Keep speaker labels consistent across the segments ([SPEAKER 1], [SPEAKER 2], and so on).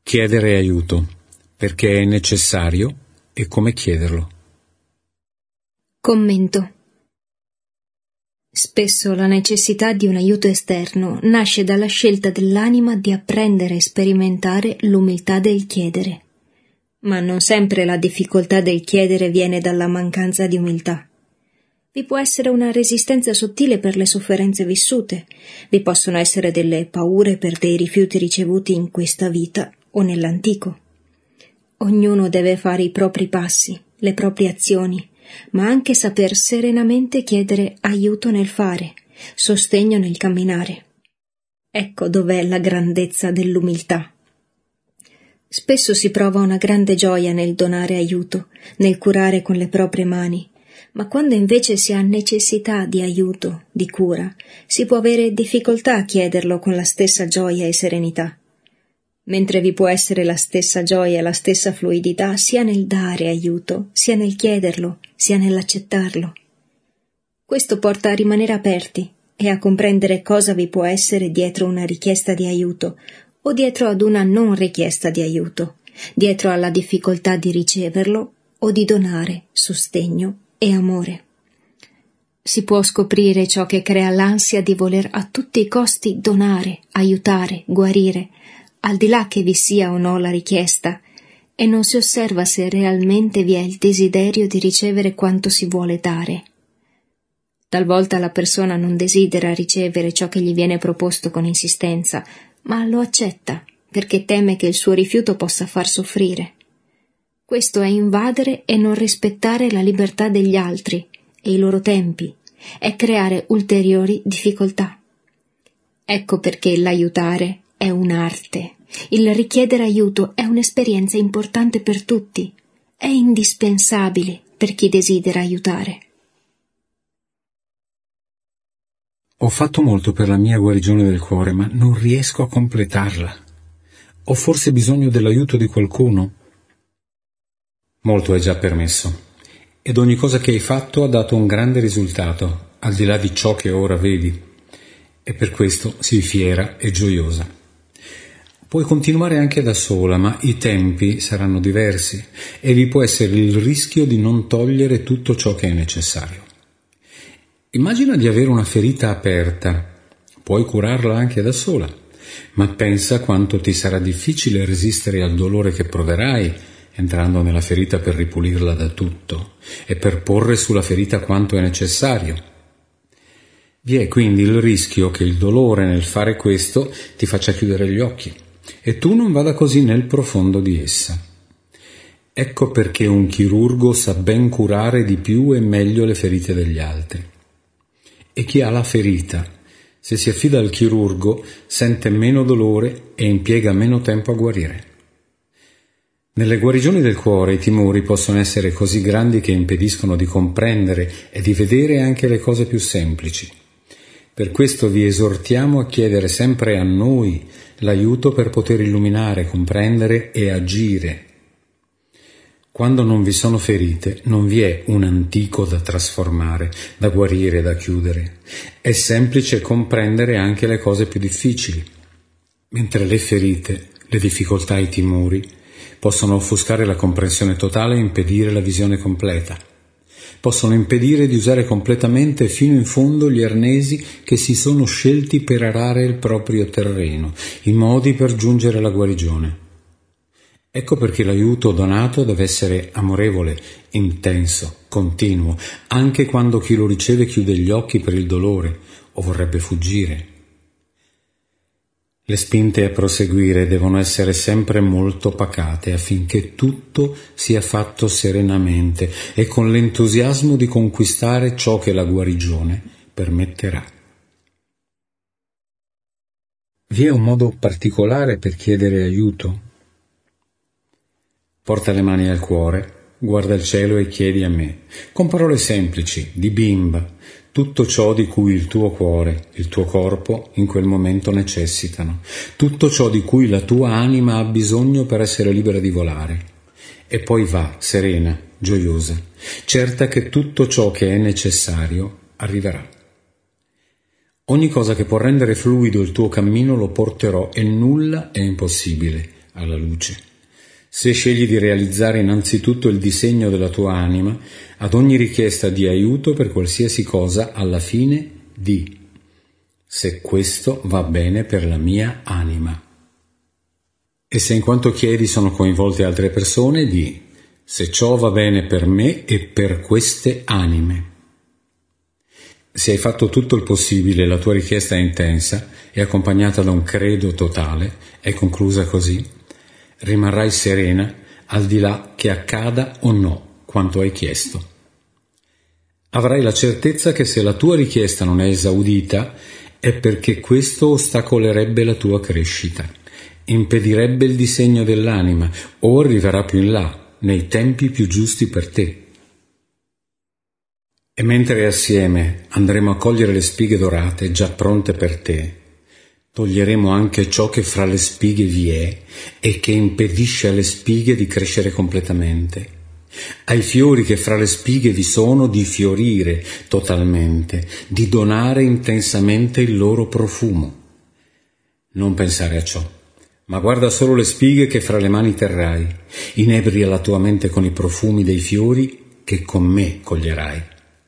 [SPEAKER 1] Chiedere aiuto, perché è necessario e come chiederlo.
[SPEAKER 2] Commento. Spesso la necessità di un aiuto esterno nasce dalla scelta dell'anima di apprendere e sperimentare l'umiltà del chiedere. Ma non sempre la difficoltà del chiedere viene dalla mancanza di umiltà. Vi può essere una resistenza sottile per le sofferenze vissute, vi possono essere delle paure per dei rifiuti ricevuti in questa vita o nell'antico. Ognuno deve fare i propri passi, le proprie azioni, ma anche saper serenamente chiedere aiuto nel fare, sostegno nel camminare. Ecco dov'è la grandezza dell'umiltà. Spesso si prova una grande gioia nel donare aiuto, nel curare con le proprie mani, ma quando invece si ha necessità di aiuto, di cura, si può avere difficoltà a chiederlo con la stessa gioia e serenità. Mentre vi può essere la stessa gioia e la stessa fluidità sia nel dare aiuto, sia nel chiederlo, sia nell'accettarlo. Questo porta a rimanere aperti e a comprendere cosa vi può essere dietro una richiesta di aiuto o dietro ad una non richiesta di aiuto, dietro alla difficoltà di riceverlo o di donare sostegno e amore. Si può scoprire ciò che crea l'ansia di voler a tutti i costi donare, aiutare, guarire, al di là che vi sia o no la richiesta, e non si osserva se realmente vi è il desiderio di ricevere quanto si vuole dare. Talvolta la persona non desidera ricevere ciò che gli viene proposto con insistenza, ma lo accetta perché teme che il suo rifiuto possa far soffrire. Questo è invadere e non rispettare la libertà degli altri e i loro tempi, è creare ulteriori difficoltà. Ecco perché l'aiutare è un'arte, il richiedere aiuto è un'esperienza importante per tutti, è indispensabile per chi desidera aiutare.
[SPEAKER 1] Ho fatto molto per la mia guarigione del cuore, ma non riesco a completarla. Ho forse bisogno dell'aiuto di qualcuno? Molto è già permesso, ed ogni cosa che hai fatto ha dato un grande risultato, al di là di ciò che ora vedi, e per questo sii fiera e gioiosa. Puoi continuare anche da sola, ma i tempi saranno diversi e vi può essere il rischio di non togliere tutto ciò che è necessario. Immagina di avere una ferita aperta, puoi curarla anche da sola, ma pensa quanto ti sarà difficile resistere al dolore che proverai entrando nella ferita per ripulirla da tutto e per porre sulla ferita quanto è necessario. Vi è quindi il rischio che il dolore nel fare questo ti faccia chiudere gli occhi e tu non vada così nel profondo di essa. Ecco perché un chirurgo sa ben curare di più e meglio le ferite degli altri. E chi ha la ferita, se si affida al chirurgo, sente meno dolore e impiega meno tempo a guarire. Nelle guarigioni del cuore i timori possono essere così grandi che impediscono di comprendere e di vedere anche le cose più semplici. Per questo vi esortiamo a chiedere sempre a noi l'aiuto per poter illuminare, comprendere e agire. Quando non vi sono ferite, non vi è un antico da trasformare, da guarire, da chiudere. È semplice comprendere anche le cose più difficili, mentre le ferite, le difficoltà e i timori possono offuscare la comprensione totale e impedire la visione completa. Possono impedire di usare completamente fino in fondo gli arnesi che si sono scelti per arare il proprio terreno, i modi per giungere alla guarigione. Ecco perché l'aiuto donato deve essere amorevole, intenso, continuo, anche quando chi lo riceve chiude gli occhi per il dolore o vorrebbe fuggire. Le spinte a proseguire devono essere sempre molto pacate affinché tutto sia fatto serenamente e con l'entusiasmo di conquistare ciò che la guarigione permetterà. Vi è un modo particolare per chiedere aiuto? Porta le mani al cuore, guarda il cielo e chiedi a me, con parole semplici, di bimba, tutto ciò di cui il tuo cuore, il tuo corpo in quel momento necessitano, tutto ciò di cui la tua anima ha bisogno per essere libera di volare. E poi va, serena, gioiosa, certa che tutto ciò che è necessario arriverà. Ogni cosa che può rendere fluido il tuo cammino lo porterò e nulla è impossibile, alla luce. Se scegli di realizzare innanzitutto il disegno della tua anima, ad ogni richiesta di aiuto per qualsiasi cosa, alla fine di: se questo va bene per la mia anima. E se in quanto chiedi sono coinvolte altre persone, di: se ciò va bene per me e per queste anime. Se hai fatto tutto il possibile e la tua richiesta è intensa e accompagnata da un credo totale, è conclusa così, rimarrai serena al di là che accada o no quanto hai chiesto. Avrai la certezza che se la tua richiesta non è esaudita è perché questo ostacolerebbe la tua crescita, impedirebbe il disegno dell'anima o arriverà più in là, nei tempi più giusti per te. E mentre assieme andremo a cogliere le spighe dorate già pronte per te, toglieremo anche ciò che fra le spighe vi è e che impedisce alle spighe di crescere completamente, ai fiori che fra le spighe vi sono di fiorire totalmente, di donare intensamente il loro profumo. Non pensare a ciò, ma guarda solo le spighe che fra le mani terrai, inebria la tua mente con i profumi dei fiori che con me coglierai.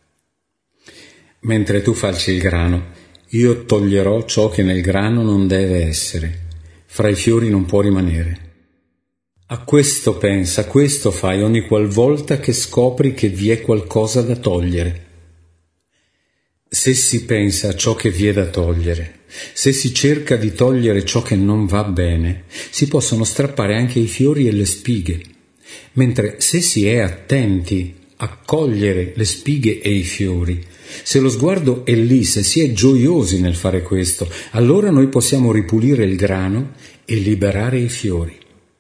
[SPEAKER 1] Mentre tu falci il grano, io toglierò ciò che nel grano non deve essere, fra i fiori non può rimanere. A questo pensa, questo fai ogni qualvolta che scopri che vi è qualcosa da togliere. Se si pensa a ciò che vi è da togliere, se si cerca di togliere ciò che non va bene, si possono strappare anche i fiori e le spighe, mentre se si è attenti a cogliere le spighe e i fiori, se lo sguardo è lì, se si è gioiosi nel fare questo, allora noi possiamo ripulire il grano e liberare i fiori.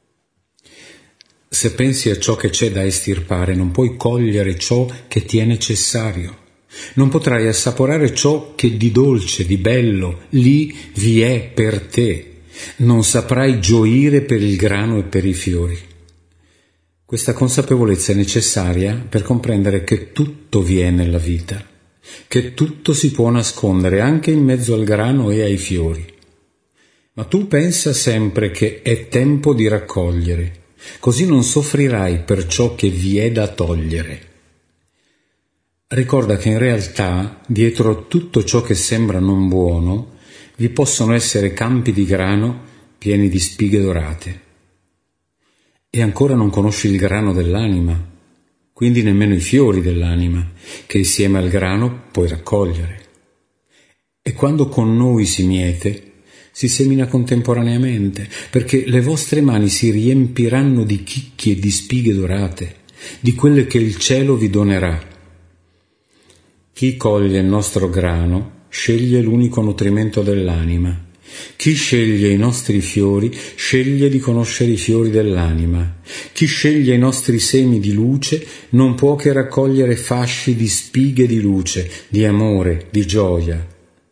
[SPEAKER 1] Se pensi a ciò che c'è da estirpare, non puoi cogliere ciò che ti è necessario. Non potrai assaporare ciò che di dolce, di bello, lì vi è per te. Non saprai gioire per il grano e per i fiori. Questa consapevolezza è necessaria per comprendere che tutto vi è nella vita, che tutto si può nascondere anche in mezzo al grano e ai fiori. Ma tu pensa sempre che è tempo di raccogliere, così non soffrirai per ciò che vi è da togliere. Ricorda che in realtà, dietro tutto ciò che sembra non buono, vi possono essere campi di grano pieni di spighe dorate. E ancora non conosci il grano dell'anima, quindi nemmeno i fiori dell'anima, che insieme al grano puoi raccogliere. E quando con noi si miete, si semina contemporaneamente, perché le vostre mani si riempiranno di chicchi e di spighe dorate, di quelle che il cielo vi donerà. Chi coglie il nostro grano sceglie l'unico nutrimento dell'anima. Chi sceglie i nostri fiori sceglie di conoscere i fiori dell'anima. Chi sceglie i nostri semi di luce non può che raccogliere fasci di spighe di luce, di amore, di gioia.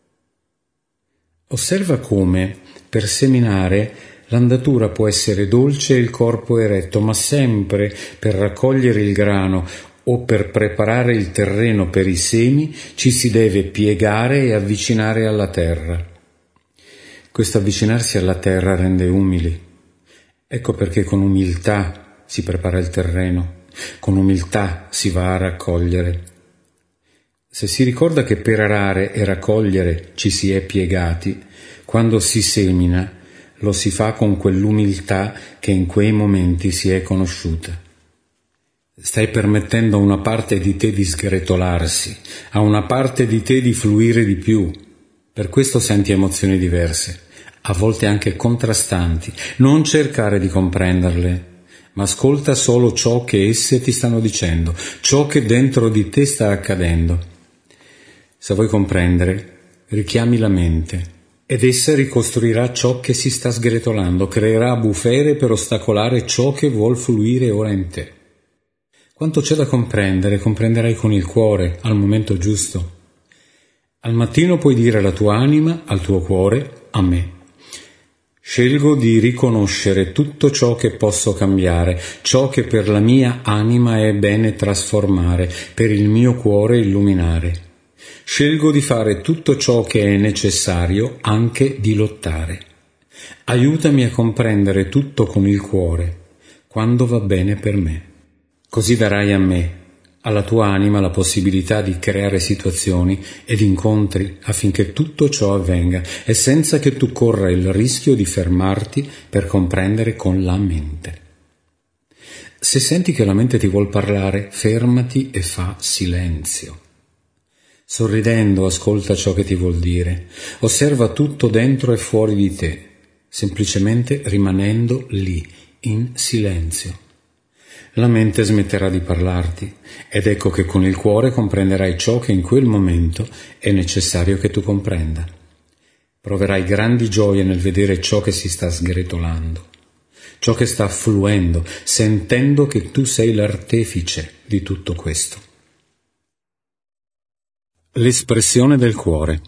[SPEAKER 1] Osserva come, per seminare, l'andatura può essere dolce e il corpo eretto, ma sempre per raccogliere il grano o per preparare il terreno per i semi ci si deve piegare e avvicinare alla terra. Questo avvicinarsi alla terra rende umili. Ecco perché con umiltà si prepara il terreno, con umiltà si va a raccogliere. Se si ricorda che per arare e raccogliere ci si è piegati, quando si semina lo si fa con quell'umiltà che in quei momenti si è conosciuta. Stai permettendo a una parte di te di sgretolarsi, a una parte di te di fluire di più. Per questo senti emozioni diverse, a volte anche contrastanti. Non cercare di comprenderle, ma ascolta solo ciò che esse ti stanno dicendo, ciò che dentro di te sta accadendo. Se vuoi comprendere, richiami la mente ed essa ricostruirà ciò che si sta sgretolando, creerà bufere per ostacolare ciò che vuol fluire ora in te. Quanto c'è da comprendere, comprenderai con il cuore, al momento giusto. Al mattino puoi dire alla tua anima, al tuo cuore, a me. Scelgo di riconoscere tutto ciò che posso cambiare, ciò che per la mia anima è bene trasformare, per il mio cuore illuminare. Scelgo di fare tutto ciò che è necessario, anche di lottare. Aiutami a comprendere tutto con il cuore, quando va bene per me. Così darai a me, alla tua anima, la possibilità di creare situazioni ed incontri affinché tutto ciò avvenga e senza che tu corra il rischio di fermarti per comprendere con la mente. Se senti che la mente ti vuol parlare, fermati e fa silenzio. Sorridendo ascolta ciò che ti vuol dire, osserva tutto dentro e fuori di te, semplicemente rimanendo lì, in silenzio. La mente smetterà di parlarti ed ecco che con il cuore comprenderai ciò che in quel momento è necessario che tu comprenda. Proverai grandi gioie nel vedere ciò che si sta sgretolando, ciò che sta fluendo, sentendo che tu sei l'artefice di tutto questo. L'espressione del cuore.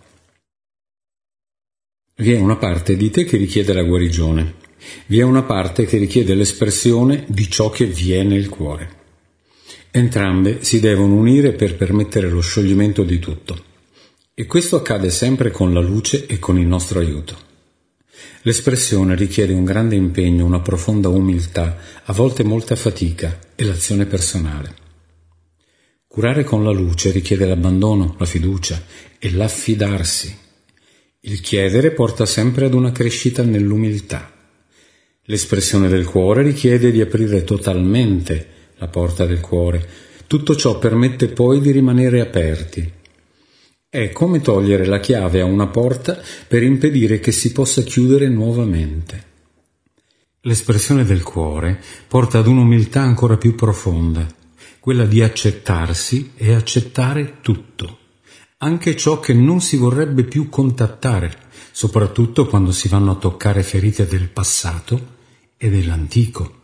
[SPEAKER 1] Vi è una parte di te che richiede la guarigione, vi è una parte che richiede l'espressione di ciò che vi è nel cuore. Entrambe si devono unire per permettere lo scioglimento di tutto, e questo accade sempre con la luce e con il nostro aiuto. L'espressione richiede un grande impegno, una profonda umiltà, a volte molta fatica e l'azione personale. Curare con la luce richiede l'abbandono, la fiducia e l'affidarsi. Il chiedere porta sempre ad una crescita nell'umiltà. L'espressione del cuore richiede di aprire totalmente la porta del cuore. Tutto ciò permette poi di rimanere aperti. È come togliere la chiave a una porta per impedire che si possa chiudere nuovamente. L'espressione del cuore porta ad un'umiltà ancora più profonda, quella di accettarsi e accettare tutto, anche ciò che non si vorrebbe più contattare, soprattutto quando si vanno a toccare ferite del passato e dell'antico.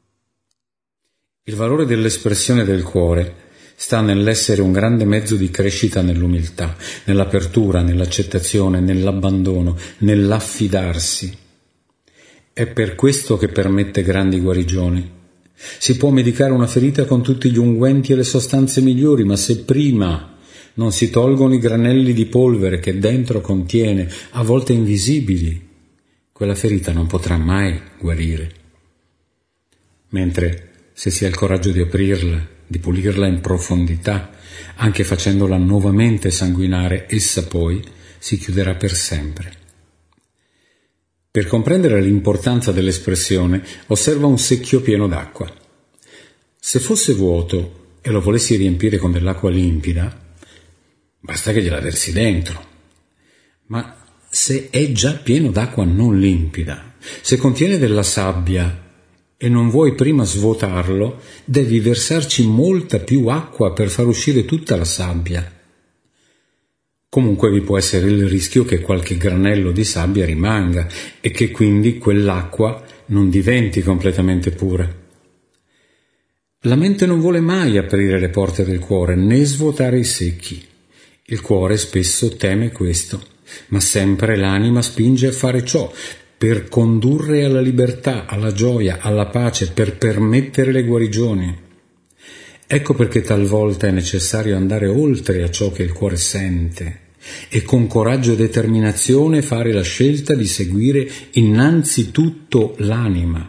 [SPEAKER 1] Il valore dell'espressione del cuore sta nell'essere un grande mezzo di crescita nell'umiltà, nell'apertura, nell'accettazione, nell'abbandono, nell'affidarsi. È per questo che permette grandi guarigioni. Si può medicare una ferita con tutti gli unguenti e le sostanze migliori, ma se prima non si tolgono i granelli di polvere che dentro contiene, a volte invisibili, quella ferita non potrà mai guarire. Mentre se si ha il coraggio di aprirla, di pulirla in profondità, anche facendola nuovamente sanguinare, essa poi si chiuderà per sempre. Per comprendere l'importanza dell'espressione, osserva un secchio pieno d'acqua. Se fosse vuoto e lo volessi riempire con dell'acqua limpida, basta che gliela versi dentro. Ma se è già pieno d'acqua non limpida, se contiene della sabbia e non vuoi prima svuotarlo, devi versarci molta più acqua per far uscire tutta la sabbia. Comunque vi può essere il rischio che qualche granello di sabbia rimanga e che quindi quell'acqua non diventi completamente pura. La mente non vuole mai aprire le porte del cuore né svuotare i secchi. Il cuore spesso teme questo, ma sempre l'anima spinge a fare ciò, per condurre alla libertà, alla gioia, alla pace, per permettere le guarigioni. Ecco perché talvolta è necessario andare oltre a ciò che il cuore sente e con coraggio e determinazione fare la scelta di seguire innanzitutto l'anima.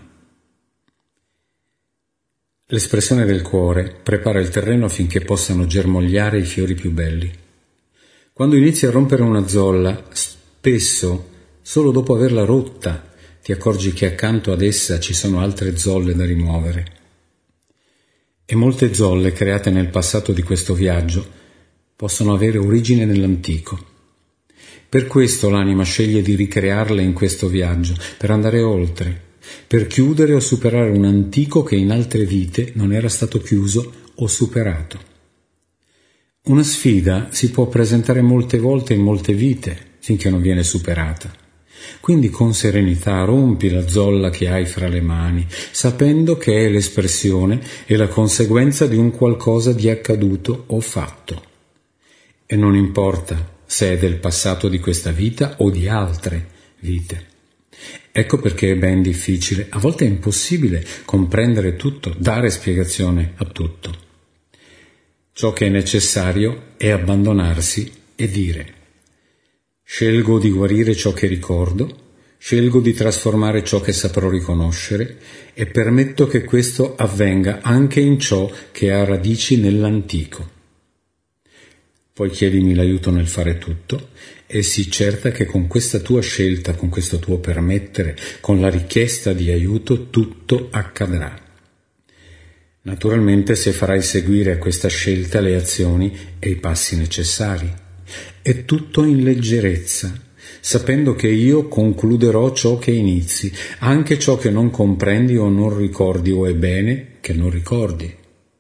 [SPEAKER 1] L'espressione del cuore prepara il terreno affinché possano germogliare i fiori più belli. Quando inizi a rompere una zolla, spesso, solo dopo averla rotta, ti accorgi che accanto ad essa ci sono altre zolle da rimuovere. E molte zolle create nel passato di questo viaggio possono avere origine nell'antico. Per questo l'anima sceglie di ricrearle in questo viaggio, per andare oltre, per chiudere o superare un antico che in altre vite non era stato chiuso o superato. Una sfida si può presentare molte volte in molte vite finché non viene superata. Quindi con serenità rompi la zolla che hai fra le mani, sapendo che è l'espressione e la conseguenza di un qualcosa di accaduto o fatto. E non importa se è del passato di questa vita o di altre vite. Ecco perché è ben difficile, a volte è impossibile comprendere tutto, dare spiegazione a tutto. Ciò che è necessario è abbandonarsi e dire: scelgo di guarire ciò che ricordo, Scelgo di trasformare ciò che saprò riconoscere e permetto che questo avvenga anche in ciò che ha radici nell'antico. Poi chiedimi l'aiuto nel fare tutto e sii certa che con questa tua scelta, con questo tuo permettere, con la richiesta di aiuto, tutto accadrà. Naturalmente se farai seguire a questa scelta le azioni e i passi necessari. È tutto in leggerezza, sapendo che io concluderò ciò che inizi, anche ciò che non comprendi o non ricordi, o è bene che non ricordi.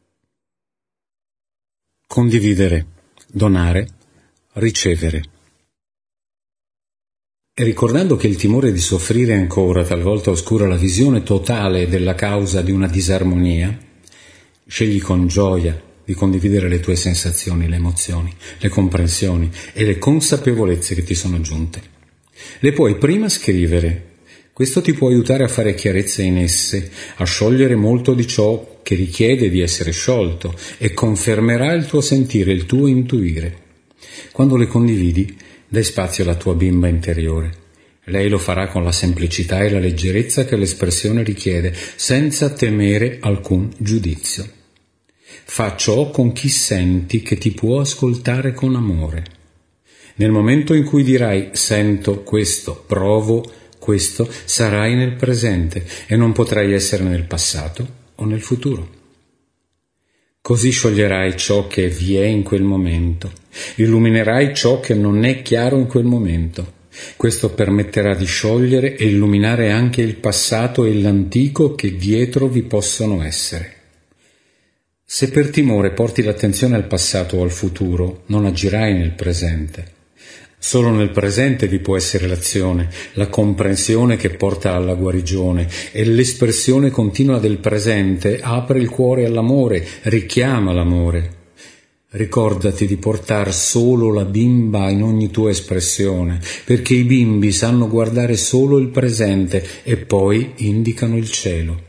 [SPEAKER 1] Condividere, donare, ricevere. E ricordando che il timore di soffrire ancora talvolta oscura la visione totale della causa di una disarmonia, scegli con gioia di condividere le tue sensazioni, le emozioni, le comprensioni e le consapevolezze che ti sono giunte. Le puoi prima scrivere. Questo ti può aiutare a fare chiarezza in esse, a sciogliere molto di ciò che richiede di essere sciolto e confermerà il tuo sentire, il tuo intuire. Quando le condividi, dai spazio alla tua bimba interiore. Lei lo farà con la semplicità e la leggerezza che l'espressione richiede, senza temere alcun giudizio. Fa ciò con chi senti che ti può ascoltare con amore. Nel momento in cui dirai «sento questo, provo questo», sarai nel presente e non potrai essere nel passato o nel futuro. Così scioglierai ciò che vi è in quel momento, illuminerai ciò che non è chiaro in quel momento. Questo permetterà di sciogliere e illuminare anche il passato e l'antico che dietro vi possono essere. Se per timore porti l'attenzione al passato o al futuro, non agirai nel presente. Solo nel presente vi può essere l'azione, la comprensione che porta alla guarigione, e l'espressione continua del presente apre il cuore all'amore, richiama l'amore. Ricordati di portare solo la bimba in ogni tua espressione, perché i bimbi sanno guardare solo il presente e poi indicano il cielo.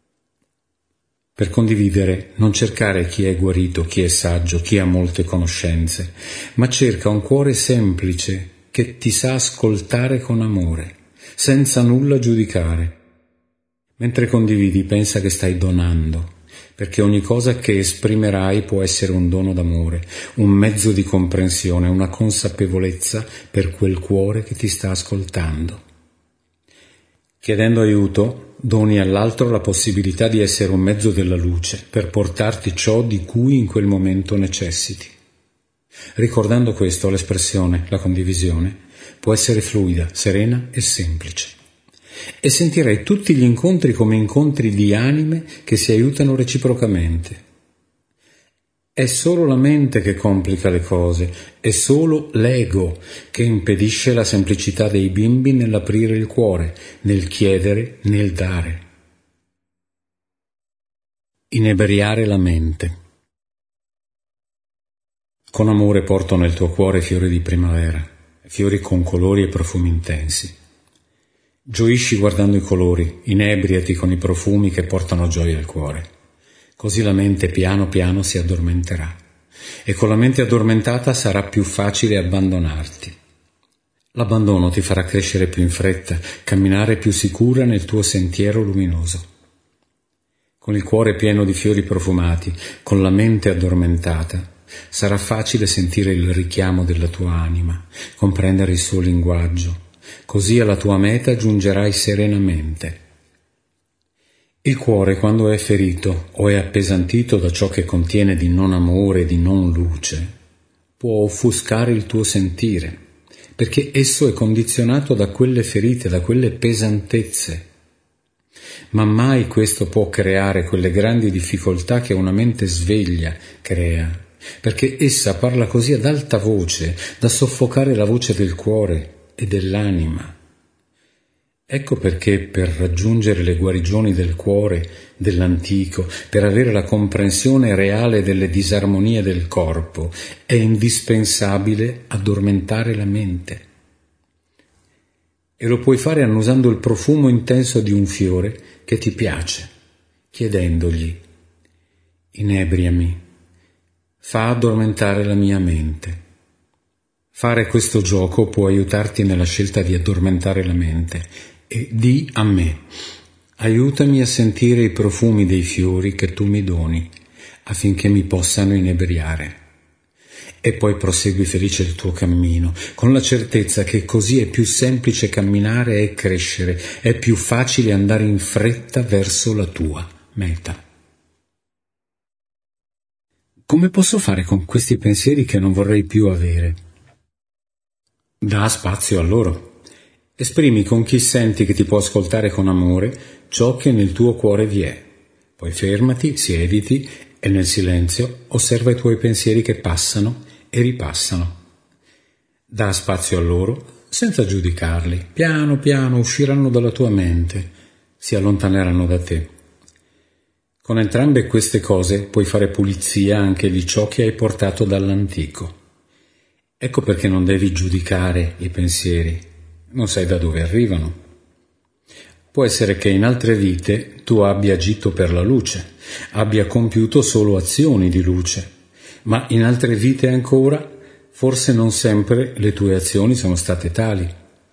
[SPEAKER 1] Per condividere, non cercare chi è guarito, chi è saggio, chi ha molte conoscenze, ma cerca un cuore semplice che ti sa ascoltare con amore, senza nulla giudicare. Mentre condividi, pensa che stai donando, perché ogni cosa che esprimerai può essere un dono d'amore, un mezzo di comprensione, una consapevolezza per quel cuore che ti sta ascoltando. Chiedendo aiuto, doni all'altro la possibilità di essere un mezzo della luce per portarti ciò di cui in quel momento necessiti. Ricordando questo, l'espressione, la condivisione, può essere fluida, serena e semplice. E sentirai tutti gli incontri come incontri di anime che si aiutano reciprocamente. È solo la mente che complica le cose, è solo l'ego che impedisce la semplicità dei bimbi nell'aprire il cuore, nel chiedere, nel dare. Inebriare la mente. Con amore porto nel tuo cuore fiori di primavera, fiori con colori e profumi intensi. Gioisci guardando i colori, inebriati con i profumi che portano gioia al cuore. Così la mente piano piano si addormenterà e con la mente addormentata sarà più facile abbandonarti. L'abbandono ti farà crescere più in fretta, camminare più sicura nel tuo sentiero luminoso. Con il cuore pieno di fiori profumati, con la mente addormentata, sarà facile sentire il richiamo della tua anima, comprendere il suo linguaggio. Così alla tua meta giungerai serenamente. Il cuore, quando è ferito o è appesantito da ciò che contiene di non amore e di non luce, può offuscare il tuo sentire, perché esso è condizionato da quelle ferite, da quelle pesantezze. Ma mai questo può creare quelle grandi difficoltà che una mente sveglia crea, perché essa parla così ad alta voce da soffocare la voce del cuore e dell'anima. Ecco perché per raggiungere le guarigioni del cuore, dell'antico, per avere la comprensione reale delle disarmonie del corpo, è indispensabile addormentare la mente. E lo puoi fare annusando il profumo intenso di un fiore che ti piace, chiedendogli: inebriami, fa addormentare la mia mente, Fare questo gioco può aiutarti nella scelta di addormentare la mente e di a me: aiutami a sentire i profumi dei fiori che tu mi doni, affinché mi possano inebriare. E poi prosegui felice il tuo cammino, con la certezza che così è più semplice camminare e crescere, è più facile andare in fretta verso la tua meta. Come posso fare con questi pensieri che non vorrei più avere? Da spazio a loro. Esprimi con chi senti che ti può ascoltare con amore ciò che nel tuo cuore vi è. Poi fermati, siediti e nel silenzio osserva i tuoi pensieri che passano e ripassano. Da spazio a loro senza giudicarli. Piano piano usciranno dalla tua mente, si allontaneranno da te. Con entrambe queste cose puoi fare pulizia anche di ciò che hai portato dall'antico. Ecco perché non devi giudicare i pensieri, non sai da dove arrivano. Può essere che in altre vite tu abbia agito per la luce, abbia compiuto solo azioni di luce, ma in altre vite ancora forse non sempre le tue azioni sono state tali.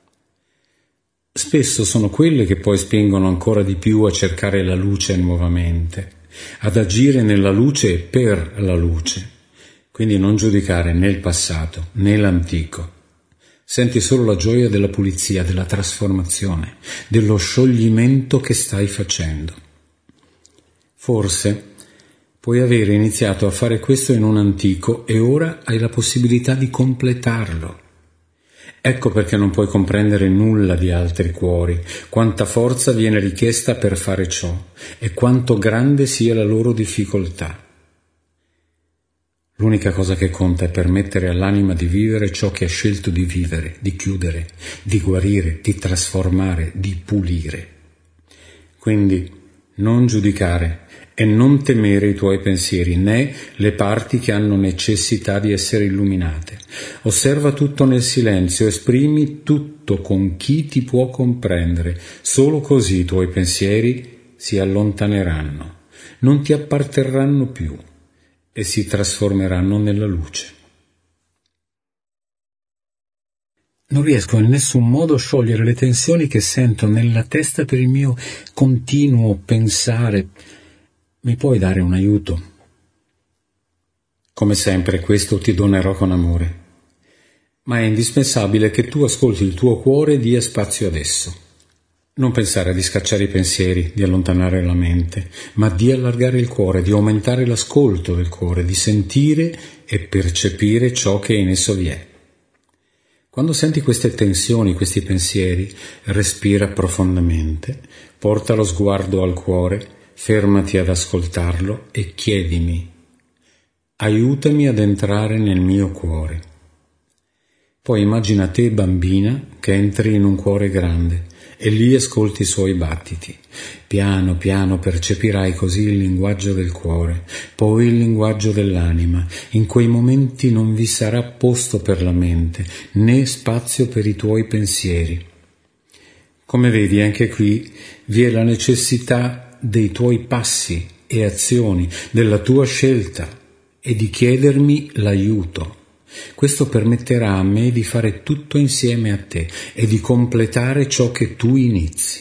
[SPEAKER 1] Spesso sono quelle che poi spingono ancora di più a cercare la luce nuovamente, ad agire nella luce e per la luce. Quindi non giudicare né il passato né l'antico. Senti solo la gioia della pulizia, della trasformazione, dello scioglimento che stai facendo. Forse puoi avere iniziato a fare questo in un antico e ora hai la possibilità di completarlo. Ecco perché non puoi comprendere nulla di altri cuori, quanta forza viene richiesta per fare ciò e quanto grande sia la loro difficoltà. L'unica cosa che conta è permettere all'anima di vivere ciò che ha scelto di vivere, di chiudere, di guarire, di trasformare, di pulire. Quindi non giudicare e non temere i tuoi pensieri, né le parti che hanno necessità di essere illuminate. Osserva tutto nel silenzio, esprimi tutto con chi ti può comprendere. Solo così i tuoi pensieri si allontaneranno, non ti apparterranno più e si trasformeranno nella luce. Non riesco in nessun modo a sciogliere le tensioni che sento nella testa per il mio continuo pensare. Mi puoi dare un aiuto? Come sempre, questo ti donerò con amore. Ma è indispensabile che tu ascolti il tuo cuore e dia spazio ad esso. Non pensare di scacciare i pensieri, di allontanare la mente, ma di allargare il cuore, di aumentare l'ascolto del cuore, di sentire e percepire ciò che in esso vi è. Quando senti queste tensioni, questi pensieri, respira profondamente, porta lo sguardo al cuore, fermati ad ascoltarlo e chiedimi: aiutami ad entrare nel mio cuore. Poi immagina te, bambina, che entri in un cuore grande e lì ascolti i suoi battiti. Piano piano percepirai così il linguaggio del cuore, poi il linguaggio dell'anima. In quei momenti non vi sarà posto per la mente, né spazio per i tuoi pensieri. Come vedi, anche qui vi è la necessità dei tuoi passi e azioni, della tua scelta e di chiedermi l'aiuto. Questo permetterà a me di fare tutto insieme a te e di completare ciò che tu inizi.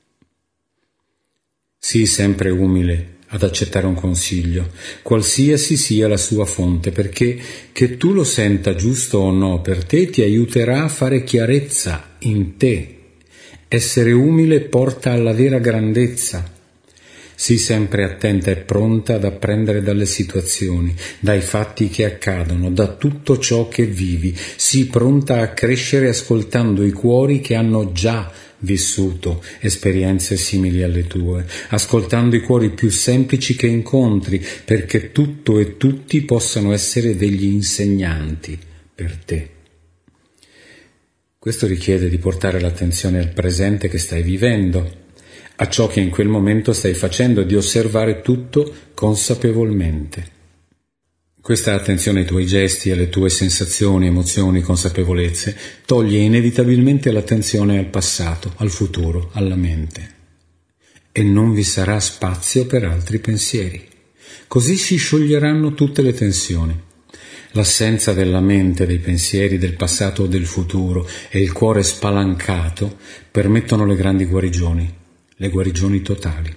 [SPEAKER 1] Sii sempre umile ad accettare un consiglio, qualsiasi sia la sua fonte, perché che tu lo senta giusto o no per te ti aiuterà a fare chiarezza in te. Essere umile porta alla vera grandezza. Sii sempre attenta e pronta ad apprendere dalle situazioni, dai fatti che accadono, da tutto ciò che vivi. Sii pronta a crescere ascoltando i cuori che hanno già vissuto esperienze simili alle tue, ascoltando i cuori più semplici che incontri, perché tutto e tutti possano essere degli insegnanti per te. Questo richiede di portare l'attenzione al presente che stai vivendo, a ciò che in quel momento stai facendo e di osservare tutto consapevolmente. Questa attenzione ai tuoi gesti, alle tue sensazioni, emozioni, consapevolezze, toglie inevitabilmente l'attenzione al passato, al futuro, alla mente. E non vi sarà spazio per altri pensieri. Così si scioglieranno tutte le tensioni. l'assenza della mente, dei pensieri, del passato o del futuro e il cuore spalancato permettono le grandi guarigioni, le guarigioni totali.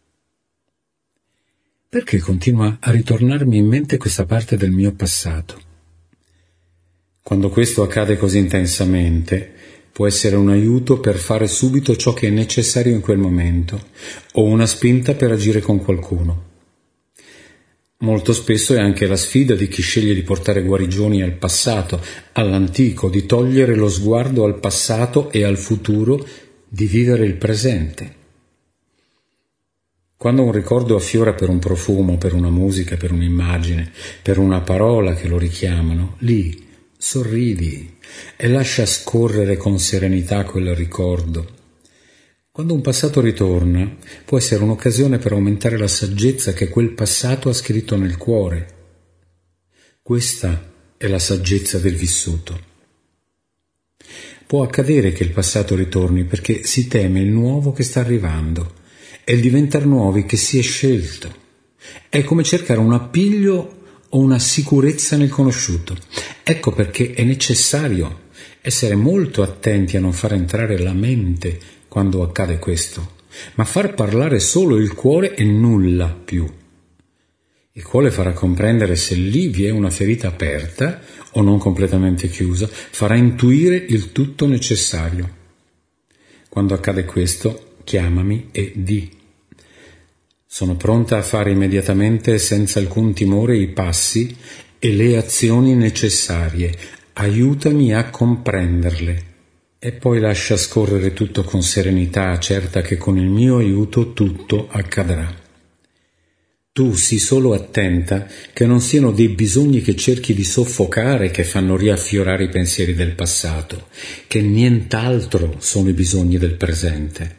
[SPEAKER 1] Perché continua a ritornarmi in mente questa parte del mio passato? Quando questo accade così intensamente, può essere un aiuto per fare subito ciò che è necessario in quel momento, o una spinta per agire con qualcuno. Molto spesso è anche la sfida di chi sceglie di portare guarigioni al passato, all'antico, di togliere lo sguardo al passato e al futuro, di vivere il presente. Quando un ricordo affiora per un profumo, per una musica, per un'immagine, per una parola che lo richiamano, lì sorridi e lascia scorrere con serenità quel ricordo. Quando un passato ritorna, può essere un'occasione per aumentare la saggezza che quel passato ha scritto nel cuore. Questa è la saggezza del vissuto. Può accadere che il passato ritorni perché si teme il nuovo che sta arrivando e il diventar nuovi che si è scelto. È come cercare un appiglio o una sicurezza nel conosciuto. Ecco perché è necessario essere molto attenti a non far entrare la mente quando accade questo, ma far parlare solo il cuore e nulla più. Il cuore farà comprendere se lì vi è una ferita aperta o non completamente chiusa, farà intuire il tutto necessario. Quando accade questo, chiamami e di. Sono pronta a fare immediatamente, senza alcun timore, i passi e le azioni necessarie. Aiutami a comprenderle. E poi lascia scorrere tutto con serenità, certa che con il mio aiuto tutto accadrà. Tu sii solo attenta che non siano dei bisogni che cerchi di soffocare che fanno riaffiorare i pensieri del passato, che nient'altro sono i bisogni del presente.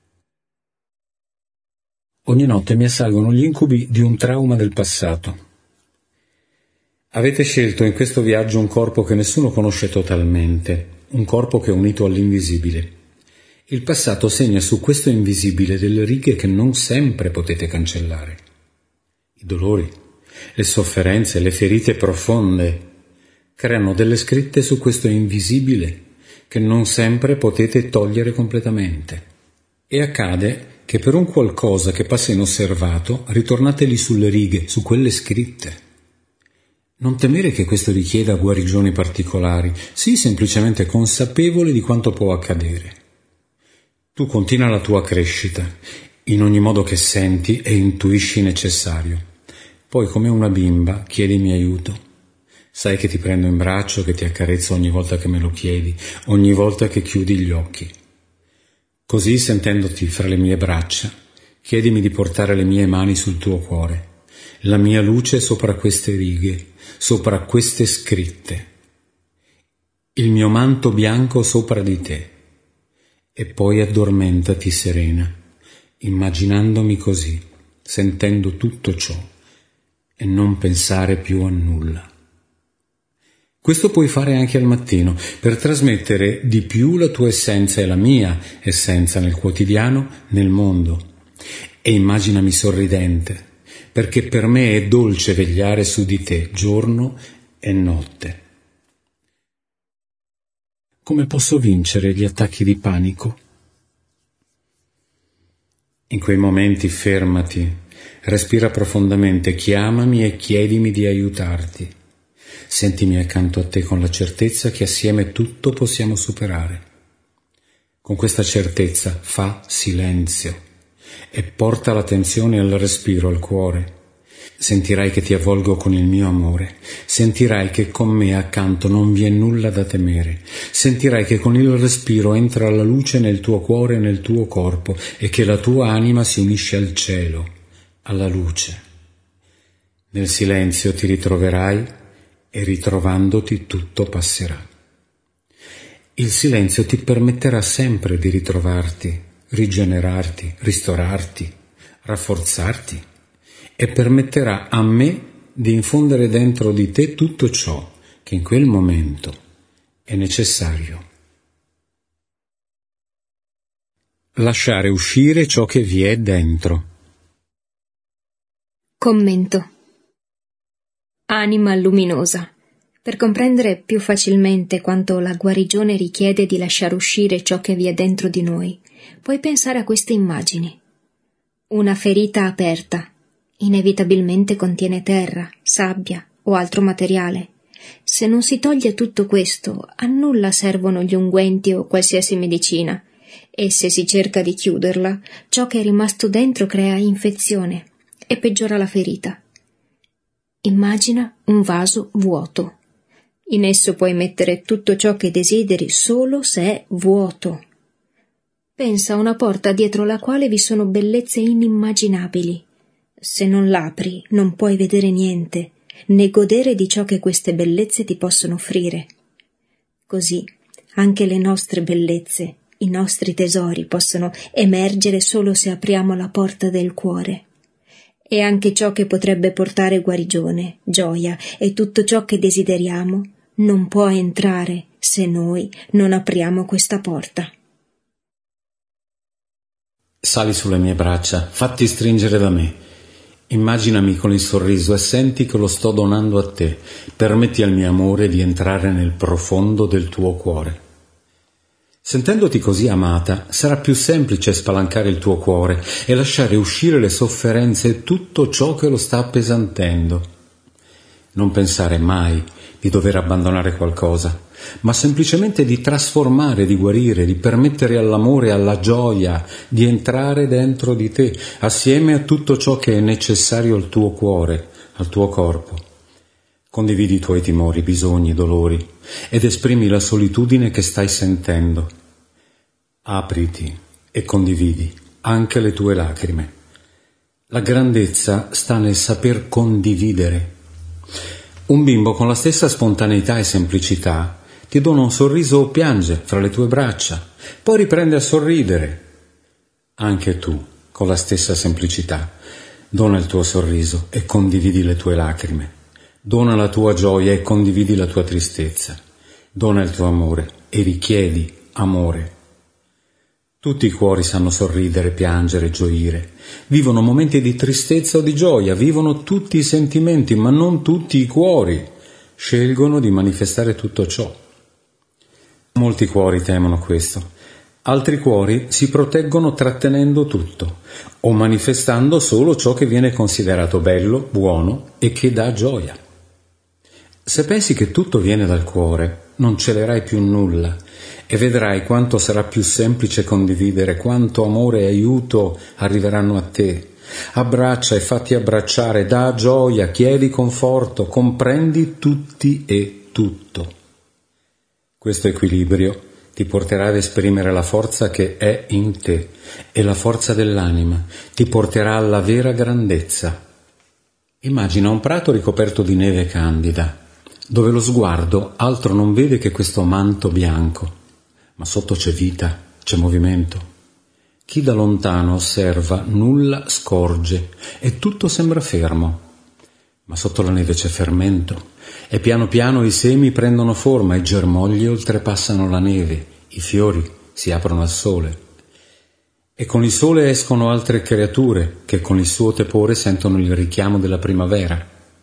[SPEAKER 1] Ogni notte mi assalgono gli incubi di un trauma del passato. Avete scelto in questo viaggio un corpo che nessuno conosce totalmente, un corpo che è unito all'invisibile. Il passato segna su questo invisibile delle righe che non sempre potete cancellare. I dolori, le sofferenze, le ferite profonde creano delle scritte su questo invisibile che non sempre potete togliere completamente. E accade che per un qualcosa che passa inosservato ritornate lì sulle righe, su quelle scritte. Non temere che questo richieda guarigioni particolari, sii semplicemente consapevole di quanto può accadere. Tu continua la tua crescita, in ogni modo che senti e intuisci necessario. Poi, come una bimba, chiedimi aiuto. Sai che ti prendo in braccio, che ti accarezzo ogni volta che me lo chiedi, ogni volta che chiudi gli occhi. Così, sentendoti fra le mie braccia, chiedimi di portare le mie mani sul tuo cuore, la mia luce sopra queste righe, sopra queste scritte, il mio manto bianco sopra di te, e poi addormentati serena, immaginandomi così, sentendo tutto ciò, e non pensare più a nulla. Questo puoi fare anche al mattino, per trasmettere di più la tua essenza e la mia essenza nel quotidiano, nel mondo. E immaginami sorridente, perché per me è dolce vegliare su di te giorno e notte. Come posso vincere gli attacchi di panico? In quei momenti fermati, respira profondamente, chiamami e chiedimi di aiutarti. Sentimi accanto a te con la certezza che assieme tutto possiamo superare. Con questa certezza fa silenzio e porta l'attenzione al respiro, al cuore. Sentirai che ti avvolgo con il mio amore, sentirai che con me accanto non vi è nulla da temere, sentirai che con il respiro entra la luce nel tuo cuore e nel tuo corpo e che la tua anima si unisce al cielo, alla luce. Nel silenzio ti ritroverai e ritrovandoti tutto passerà. Il silenzio ti permetterà sempre di ritrovarti, rigenerarti, ristorarti, rafforzarti e permetterà a me di infondere dentro di te tutto ciò che in quel momento è necessario. Lasciare uscire ciò che vi è dentro.
[SPEAKER 2] Commento. Anima luminosa, Per comprendere più facilmente quanto la guarigione richiede di lasciare uscire ciò che vi è dentro di noi, puoi pensare a queste immagini. Una ferita aperta inevitabilmente contiene terra, sabbia o altro materiale. Se non si toglie tutto questo, a nulla servono gli unguenti o qualsiasi medicina, e se si cerca di chiuderla, ciò che è rimasto dentro crea infezione e peggiora la ferita. Immagina un vaso vuoto. In esso puoi mettere tutto ciò che desideri solo se è vuoto. Pensa a una porta dietro la quale vi sono bellezze inimmaginabili. Se non l'apri, non puoi vedere niente, né godere di ciò che queste bellezze ti possono offrire. Così, anche le nostre bellezze, i nostri tesori possono emergere solo se apriamo la porta del cuore. E anche ciò che potrebbe portare guarigione, gioia e tutto ciò che desideriamo non può entrare se noi non apriamo questa porta.
[SPEAKER 1] Sali sulle mie braccia, fatti stringere da me. Immaginami con il sorriso e senti che lo sto donando a te. Permetti al mio amore di entrare nel profondo del tuo cuore. Sentendoti così amata, sarà più semplice spalancare il tuo cuore e lasciare uscire le sofferenze e tutto ciò che lo sta appesantendo. Non pensare mai di dover abbandonare qualcosa, ma semplicemente di trasformare, di guarire, di permettere all'amore e alla gioia di entrare dentro di te, assieme a tutto ciò che è necessario al tuo cuore, al tuo corpo. Condividi i tuoi timori, bisogni, dolori ed esprimi la solitudine che stai sentendo. Apriti e condividi anche le tue lacrime. La grandezza sta nel saper condividere. Un bimbo con la stessa spontaneità e semplicità ti dona un sorriso o piange fra le tue braccia, poi riprende a sorridere. Anche tu, con la stessa semplicità, dona il tuo sorriso e condividi le tue lacrime. Dona la tua gioia e condividi la tua tristezza. Dona il tuo amore e richiedi amore. Tutti i cuori sanno sorridere, piangere, gioire. Vivono momenti di tristezza o di gioia, vivono tutti i sentimenti, ma non tutti i cuori scelgono di manifestare tutto ciò. Molti cuori temono questo. Altri cuori si proteggono trattenendo tutto o manifestando solo ciò che viene considerato bello, buono e che dà gioia. Se pensi che tutto viene dal cuore, non celerai più nulla e vedrai quanto sarà più semplice condividere, quanto amore e aiuto arriveranno a te. Abbraccia e fatti abbracciare, dà gioia, chiedi conforto, comprendi tutti e tutto. Questo equilibrio ti porterà ad esprimere la forza che è in te e la forza dell'anima ti porterà alla vera grandezza. Immagina un prato ricoperto di neve candida, dove lo sguardo altro non vede che questo manto bianco, ma sotto c'è vita, c'è movimento. Chi da lontano osserva nulla scorge e tutto sembra fermo, ma sotto la neve c'è fermento e piano piano i semi prendono forma, i germogli oltrepassano la neve, i fiori si aprono al sole. E con il sole escono altre creature che con il suo tepore sentono il richiamo della primavera.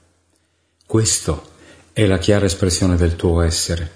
[SPEAKER 1] Questo è la chiara espressione del tuo essere.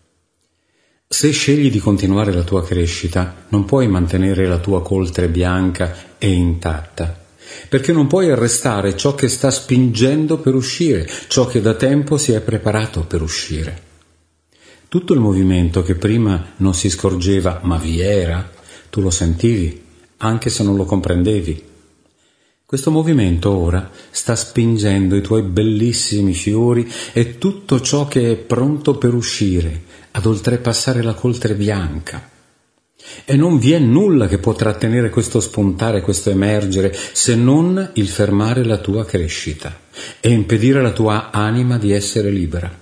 [SPEAKER 1] Se scegli di continuare la tua crescita, non puoi mantenere la tua coltre bianca e intatta, perché non puoi arrestare ciò che sta spingendo per uscire, ciò che da tempo si è preparato per uscire. Tutto il movimento che prima non si scorgeva, ma vi era, tu lo sentivi, anche se non lo comprendevi. Questo movimento ora sta spingendo i tuoi bellissimi fiori e tutto ciò che è pronto per uscire, ad oltrepassare la coltre bianca. E non vi è nulla che può trattenere questo spuntare, questo emergere, se non il fermare la tua crescita e impedire alla tua anima di essere libera.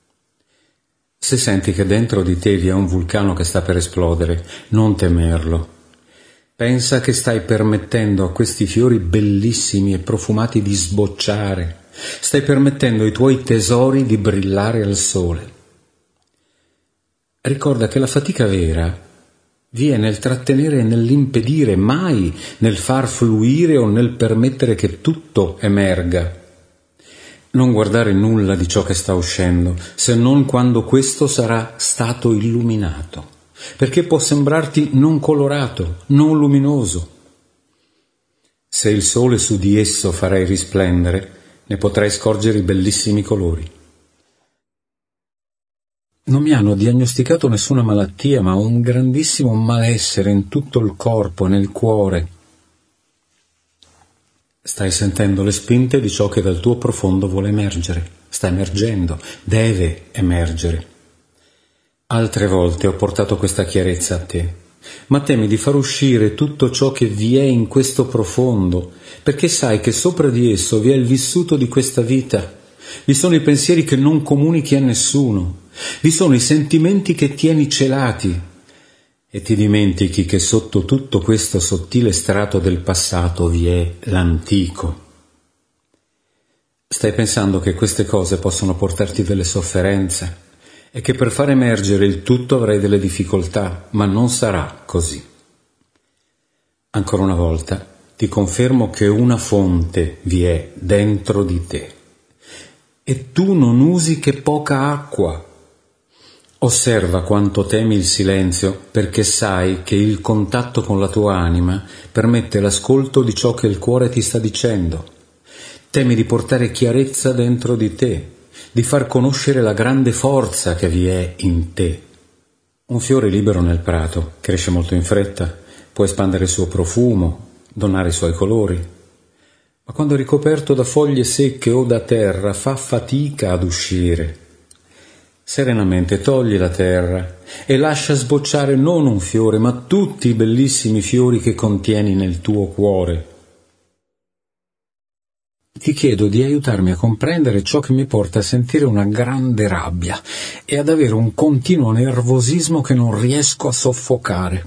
[SPEAKER 1] Se senti che dentro di te vi è un vulcano che sta per esplodere, non temerlo. Pensa che stai permettendo a questi fiori bellissimi e profumati di sbocciare, stai permettendo ai tuoi tesori di brillare al sole. Ricorda che la fatica vera viene nel trattenere e nell'impedire, mai nel far fluire o nel permettere che tutto emerga. Non guardare nulla di ciò che sta uscendo, se non quando questo sarà stato illuminato, perché può sembrarti non colorato, non luminoso. Se il sole su di esso farai risplendere, ne potrai scorgere i bellissimi colori. Non mi hanno diagnosticato nessuna malattia, ma un grandissimo malessere in tutto il corpo, nel cuore. Stai sentendo le spinte di ciò che dal tuo profondo vuole emergere. Sta emergendo, deve emergere. Altre volte ho portato questa chiarezza a te, ma temi di far uscire tutto ciò che vi è in questo profondo, perché sai che sopra di esso vi è il vissuto di questa vita. Vi sono i pensieri che non comunichi a nessuno, vi sono i sentimenti che tieni celati, e ti dimentichi che sotto tutto questo sottile strato del passato vi è l'antico. Stai pensando che queste cose possono portarti delle sofferenze e che per far emergere il tutto avrai delle difficoltà, ma non sarà così. Ancora una volta ti confermo che una fonte vi è dentro di te e tu non usi che poca acqua. Osserva quanto temi il silenzio, perché sai che il contatto con la tua anima permette l'ascolto di ciò che il cuore ti sta dicendo. Temi di portare chiarezza dentro di te, di far conoscere la grande forza che vi è in te. Un fiore libero nel prato cresce molto in fretta, può espandere il suo profumo, donare i suoi colori, ma quando è ricoperto da foglie secche o da terra fa fatica ad uscire. Serenamente togli la terra e lascia sbocciare non un fiore, ma tutti i bellissimi fiori che contieni nel tuo cuore. Ti chiedo di aiutarmi a comprendere ciò che mi porta a sentire una grande rabbia e ad avere un continuo nervosismo che non riesco a soffocare.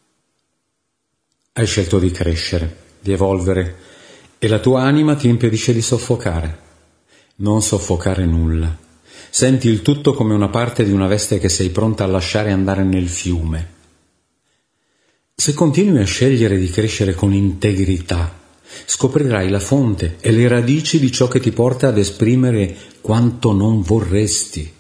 [SPEAKER 1] Hai scelto di crescere, di evolvere, e la tua anima ti impedisce di soffocare. Non soffocare nulla. Senti il tutto come una parte di una veste che sei pronta a lasciare andare nel fiume. Se continui a scegliere di crescere con integrità, scoprirai la fonte e le radici di ciò che ti porta ad esprimere quanto non vorresti.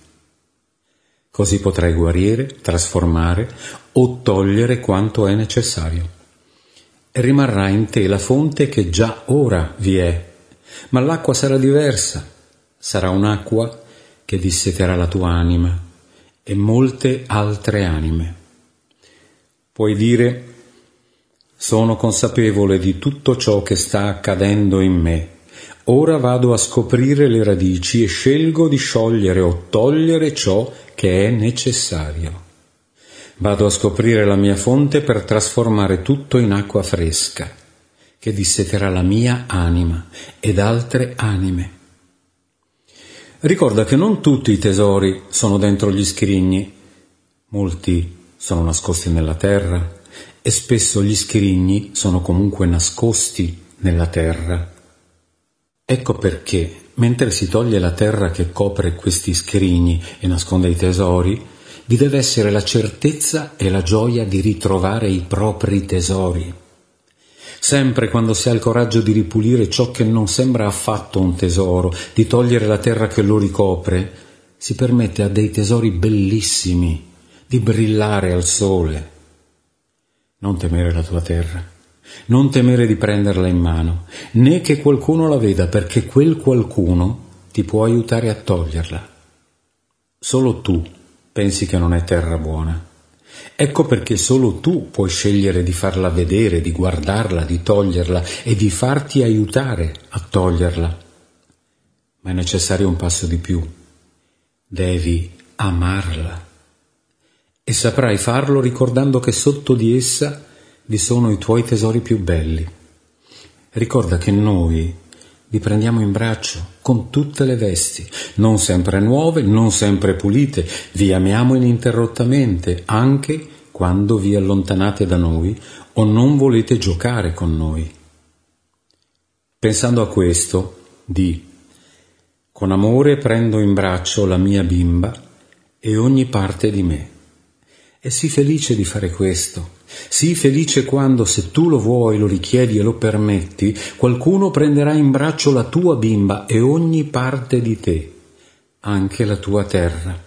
[SPEAKER 1] Così potrai guarire, trasformare o togliere quanto è necessario. E rimarrà in te la fonte che già ora vi è, ma l'acqua sarà diversa. Sarà un'acqua che disseterà la tua anima e molte altre anime. Puoi dire: sono consapevole di tutto ciò che sta accadendo in me. Ora vado a scoprire le radici e scelgo di sciogliere o togliere ciò che è necessario. Vado a scoprire la mia fonte per trasformare tutto in acqua fresca, che disseterà la mia anima ed altre anime. Ricorda che non tutti i tesori sono dentro gli scrigni, molti sono nascosti nella terra e spesso gli scrigni sono comunque nascosti nella terra. Ecco perché, mentre si toglie la terra che copre questi scrigni e nasconde i tesori, vi deve essere la certezza e la gioia di ritrovare i propri tesori. Sempre quando si ha il coraggio di ripulire ciò che non sembra affatto un tesoro, di togliere la terra che lo ricopre, si permette a dei tesori bellissimi di brillare al sole. Non temere la tua terra, non temere di prenderla in mano, né che qualcuno la veda, perché quel qualcuno ti può aiutare a toglierla. Solo tu pensi che non è terra buona. Ecco perché solo tu puoi scegliere di farla vedere, di guardarla, di toglierla e di farti aiutare a toglierla. Ma è necessario un passo di più. Devi amarla. E saprai farlo ricordando che sotto di essa vi sono i tuoi tesori più belli. Ricorda che noi vi prendiamo in braccio con tutte le vesti, non sempre nuove, non sempre pulite, vi amiamo ininterrottamente, anche quando vi allontanate da noi o non volete giocare con noi. Pensando a questo, di: con amore prendo in braccio la mia bimba e ogni parte di me. E sii felice di fare questo, Sii felice quando, se tu lo vuoi, lo richiedi e lo permetti, qualcuno prenderà in braccio la tua bimba e ogni parte di te, anche la tua terra.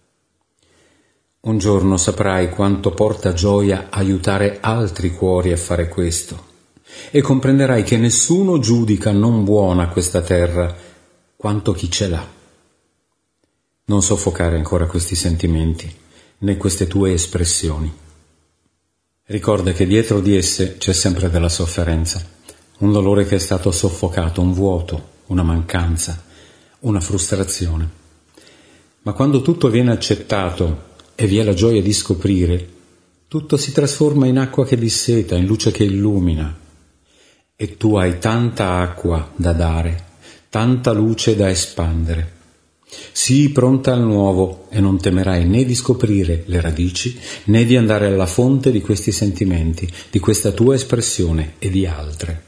[SPEAKER 1] Un giorno saprai quanto porta gioia aiutare altri cuori a fare questo e comprenderai che nessuno giudica non buona questa terra quanto chi ce l'ha. Non soffocare ancora questi sentimenti, né queste tue espressioni. Ricorda che dietro di esse c'è sempre della sofferenza, un dolore che è stato soffocato, un vuoto, una mancanza, una frustrazione. Ma quando tutto viene accettato e vi è la gioia di scoprire, tutto si trasforma in acqua che disseta, in luce che illumina. E tu hai tanta acqua da dare, tanta luce da espandere. Sii pronta al nuovo e non temerai né di scoprire le radici, né di andare alla fonte di questi sentimenti, di questa tua espressione e di altre.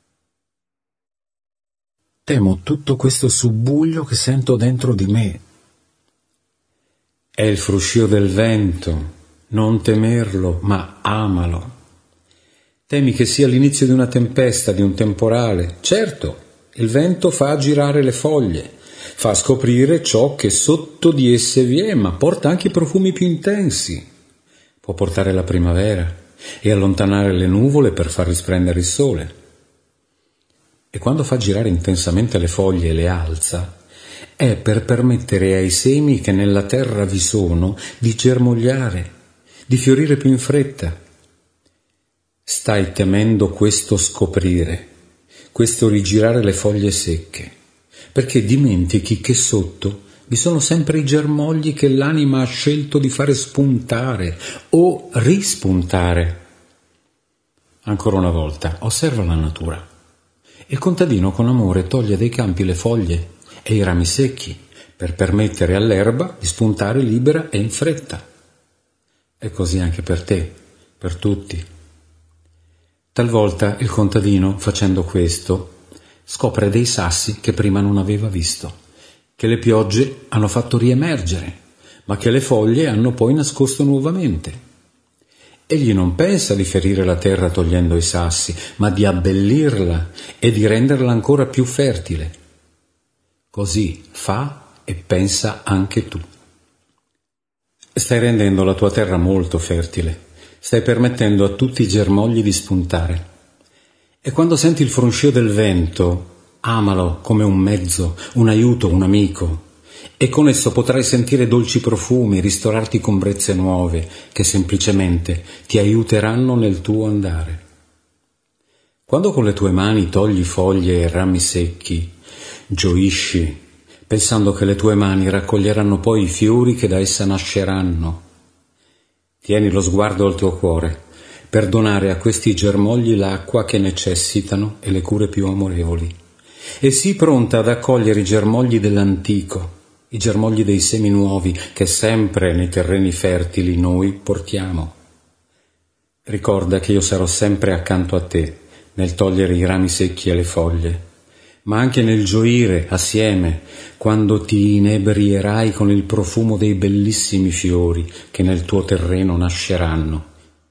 [SPEAKER 1] Temo tutto questo subbuglio che sento dentro di me. È il fruscio del vento, non temerlo, ma amalo. Temi che sia l'inizio di una tempesta, di un temporale. Certo, il vento fa girare le foglie, fa scoprire ciò che sotto di esse vi è, ma porta anche profumi più intensi. Può portare la primavera e allontanare le nuvole per far risplendere il sole. E quando fa girare intensamente le foglie e le alza, è per permettere ai semi che nella terra vi sono di germogliare, di fiorire più in fretta. Stai temendo questo scoprire, questo rigirare le foglie secche, perché dimentichi che sotto vi sono sempre i germogli che l'anima ha scelto di fare spuntare o rispuntare. Ancora una volta, osserva la natura. Il contadino con amore toglie dai campi le foglie e i rami secchi per permettere all'erba di spuntare libera e in fretta. È così anche per te, per tutti. Talvolta il contadino, facendo questo, scopre dei sassi che prima non aveva visto, che le piogge hanno fatto riemergere, ma che le foglie hanno poi nascosto nuovamente. Egli non pensa di ferire la terra togliendo i sassi, ma di abbellirla e di renderla ancora più fertile. Così fa e pensa anche tu. Stai rendendo la tua terra molto fertile, stai permettendo a tutti i germogli di spuntare. E quando senti il fruscio del vento, amalo come un mezzo, un aiuto, un amico, e con esso potrai sentire dolci profumi, ristorarti con brezze nuove, che semplicemente ti aiuteranno nel tuo andare. Quando con le tue mani togli foglie e rami secchi, gioisci, pensando che le tue mani raccoglieranno poi i fiori che da essa nasceranno. Tieni lo sguardo al tuo cuore, per donare a questi germogli l'acqua che necessitano e le cure più amorevoli. E sii pronta ad accogliere i germogli dell'antico, i germogli dei semi nuovi che sempre nei terreni fertili noi portiamo. Ricorda che io sarò sempre accanto a te nel togliere i rami secchi e le foglie, ma anche nel gioire assieme quando ti inebrierai con il profumo dei bellissimi fiori che nel tuo terreno nasceranno.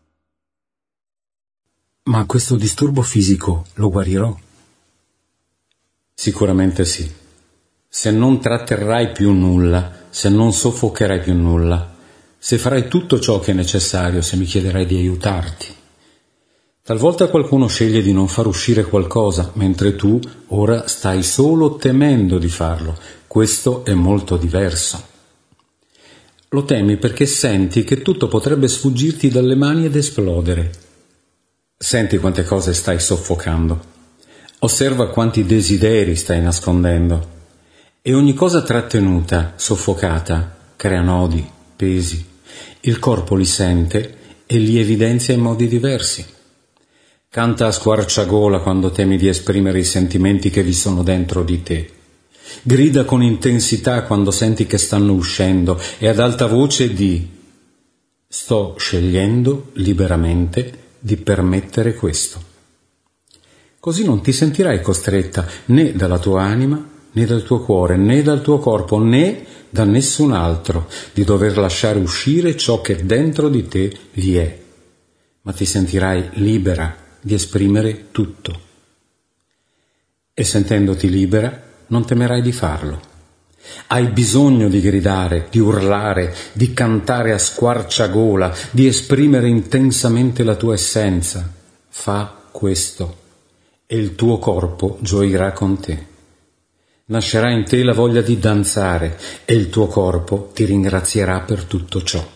[SPEAKER 1] Ma questo disturbo fisico lo guarirò? Sicuramente sì. Se non tratterrai più nulla, se non soffocherai più nulla, se farai tutto ciò che è necessario, se mi chiederai di aiutarti. Talvolta qualcuno sceglie di non far uscire qualcosa, mentre tu ora stai solo temendo di farlo. Questo è molto diverso. Lo temi perché senti che tutto potrebbe sfuggirti dalle mani ed esplodere. Senti quante cose stai soffocando. Osserva quanti desideri stai nascondendo. E ogni cosa trattenuta, soffocata, crea nodi, pesi. Il corpo li sente e li evidenzia in modi diversi. Canta a squarciagola quando temi di esprimere i sentimenti che vi sono dentro di te. Grida con intensità quando senti che stanno uscendo e ad alta voce di: sto scegliendo liberamente di permettere questo. Così non ti sentirai costretta né dalla tua anima, né dal tuo cuore, né dal tuo corpo, né da nessun altro di dover lasciare uscire ciò che dentro di te vi è. ma ti sentirai libera di esprimere tutto. E sentendoti libera, non temerai di farlo. Hai bisogno di gridare, di urlare, di cantare a squarciagola, di esprimere intensamente la tua essenza. Fa questo e il tuo corpo gioirà con te. Nascerà in te la voglia di danzare e il tuo corpo ti ringrazierà per tutto ciò.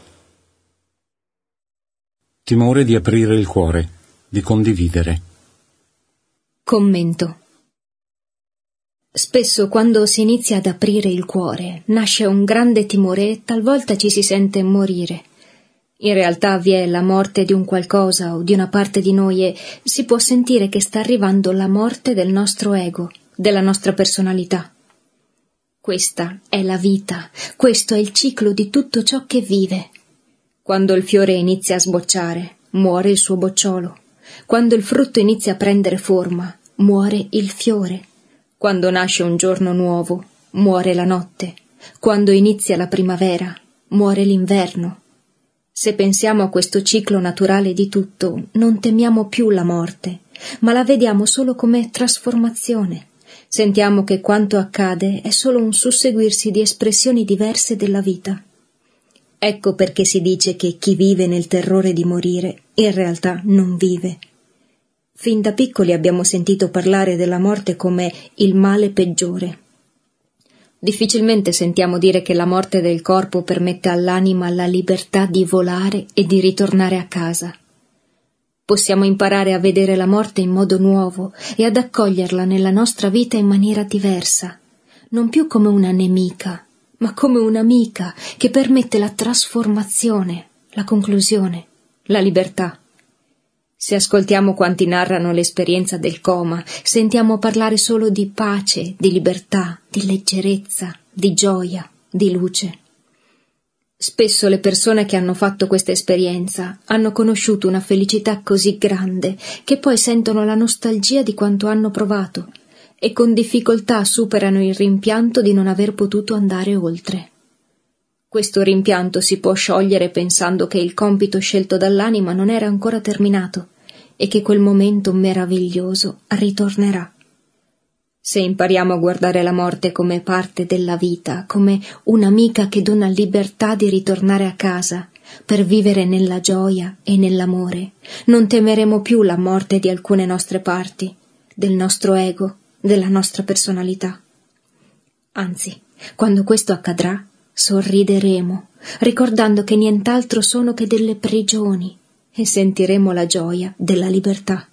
[SPEAKER 1] Timore di aprire il cuore, di condividere.
[SPEAKER 2] Commento. Spesso quando si inizia ad aprire il cuore nasce un grande timore e talvolta ci si sente morire. In realtà vi è la morte di un qualcosa o di una parte di noi e si può sentire che sta arrivando la morte del nostro ego, della nostra personalità. Questa è la vita, questo è il ciclo di tutto ciò che vive. Quando il fiore inizia a sbocciare, muore il suo bocciolo. Quando il frutto inizia a prendere forma, muore il fiore. Quando nasce un giorno nuovo, muore la notte. Quando inizia la primavera, muore l'inverno. Se pensiamo a questo ciclo naturale di tutto, non temiamo più la morte, ma la vediamo solo come trasformazione. Sentiamo che quanto accade è solo un susseguirsi di espressioni diverse della vita. Ecco perché si dice che chi vive nel terrore di morire in realtà non vive. Fin da piccoli abbiamo sentito parlare della morte come il male peggiore. Difficilmente sentiamo dire che la morte del corpo permette all'anima la libertà di volare e di ritornare a casa. Possiamo imparare a vedere la morte in modo nuovo e ad accoglierla nella nostra vita in maniera diversa, non più come una nemica, ma come un'amica che permette la trasformazione, la conclusione, la libertà. Se ascoltiamo quanti narrano l'esperienza del coma, sentiamo parlare solo di pace, di libertà, di leggerezza, di gioia, di luce. Spesso le persone che hanno fatto questa esperienza hanno conosciuto una felicità così grande che poi sentono la nostalgia di quanto hanno provato e con difficoltà superano il rimpianto di non aver potuto andare oltre. Questo rimpianto si può sciogliere pensando che il compito scelto dall'anima non era ancora terminato e che quel momento meraviglioso ritornerà. Se impariamo a guardare la morte come parte della vita, come un'amica che dona libertà di ritornare a casa per vivere nella gioia e nell'amore, non temeremo più la morte di alcune nostre parti, del nostro ego, della nostra personalità. Anzi, quando questo accadrà, sorrideremo, ricordando che nient'altro sono che delle prigioni, e sentiremo la gioia della libertà.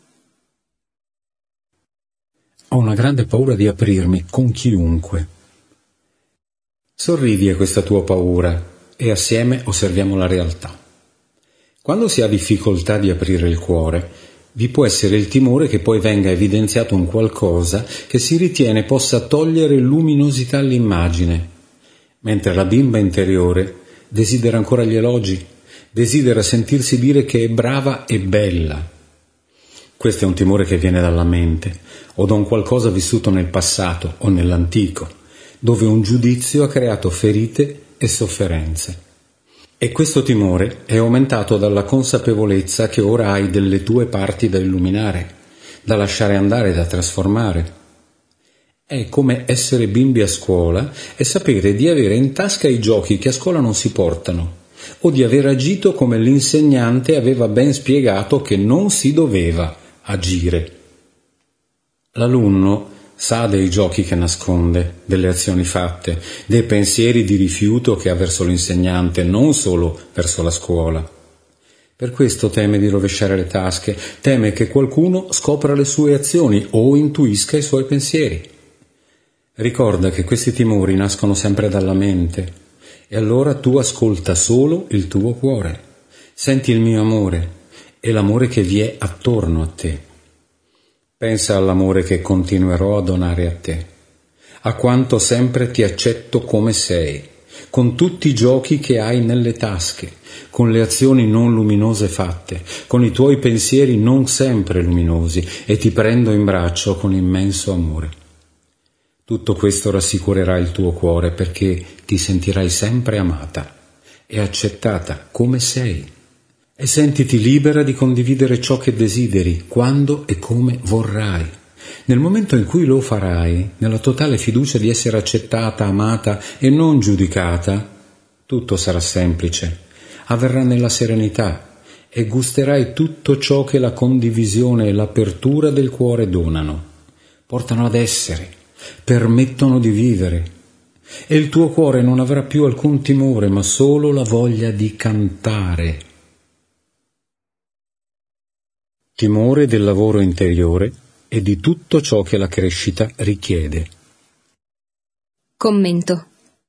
[SPEAKER 1] Ho una grande paura di aprirmi con chiunque. Sorridi a questa tua paura e assieme osserviamo la realtà. Quando si ha difficoltà di aprire il cuore, vi può essere il timore che poi venga evidenziato un qualcosa che si ritiene possa togliere luminosità all'immagine, mentre la bimba interiore desidera ancora gli elogi, desidera sentirsi dire che è brava e bella. Questo è un timore che viene dalla mente o da un qualcosa vissuto nel passato o nell'antico, dove un giudizio ha creato ferite e sofferenze. E questo timore è aumentato dalla consapevolezza che ora hai delle tue parti da illuminare, da lasciare andare, da trasformare. È come essere bimbi a scuola e sapere di avere in tasca i giochi che a scuola non si portano, o di aver agito come l'insegnante aveva ben spiegato che non si doveva agire. L'alunno sa dei giochi che nasconde, delle azioni fatte, dei pensieri di rifiuto che ha verso l'insegnante, non solo verso la scuola. Per questo teme di rovesciare le tasche, teme che qualcuno scopra le sue azioni o intuisca i suoi pensieri. Ricorda che questi timori nascono sempre dalla mente, e allora tu ascolta solo il tuo cuore. Senti il mio amore e l'amore che vi è attorno a te. Pensa all'amore che continuerò a donare a te, a quanto sempre ti accetto come sei, con tutti i giochi che hai nelle tasche, con le azioni non luminose fatte, con i tuoi pensieri non sempre luminosi, e ti prendo in braccio con immenso amore. Tutto questo rassicurerà il tuo cuore perché ti sentirai sempre amata e accettata come sei. e sentiti libera di condividere ciò che desideri, quando e come vorrai. Nel momento in cui lo farai, nella totale fiducia di essere accettata, amata e non giudicata, tutto sarà semplice, avverrà nella serenità e gusterai tutto ciò che la condivisione e l'apertura del cuore donano, portano ad essere, permettono di vivere. E il tuo cuore non avrà più alcun timore, ma solo la voglia di cantare. Timore del lavoro interiore e di tutto ciò che la crescita richiede.
[SPEAKER 2] Commento.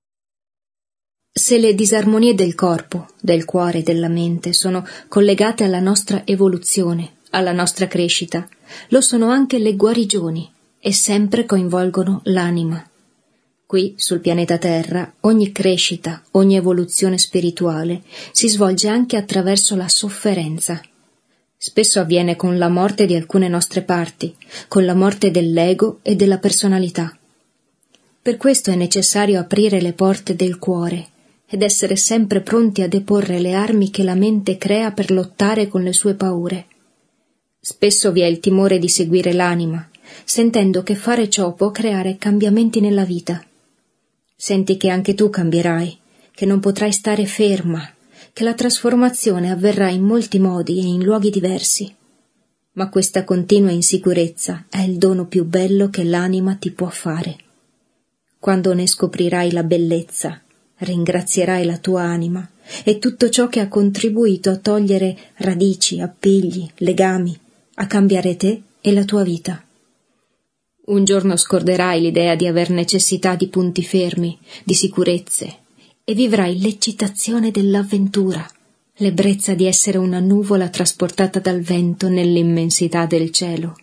[SPEAKER 2] Se le disarmonie del corpo, del cuore e della mente sono collegate alla nostra evoluzione, alla nostra crescita, lo sono anche le guarigioni e sempre coinvolgono l'anima. Qui, sul pianeta Terra, ogni crescita, ogni evoluzione spirituale si svolge anche attraverso la sofferenza. Spesso avviene con la morte di alcune nostre parti, con la morte dell'ego e della personalità. Per questo è necessario aprire le porte del cuore ed essere sempre pronti a deporre le armi che la mente crea per lottare con le sue paure. Spesso vi è il timore di seguire l'anima, sentendo che fare ciò può creare cambiamenti nella vita. Senti che anche tu cambierai, che non potrai stare ferma, che la trasformazione avverrà in molti modi e in luoghi diversi. Ma questa continua insicurezza è il dono più bello che l'anima ti può fare. Quando ne scoprirai la bellezza, ringrazierai la tua anima e tutto ciò che ha contribuito a togliere radici, appigli, legami, a cambiare te e la tua vita. Un giorno scorderai l'idea di aver necessità di punti fermi, di sicurezze, e vivrai l'eccitazione dell'avventura, l'ebbrezza di essere una nuvola trasportata dal vento nell'immensità del cielo.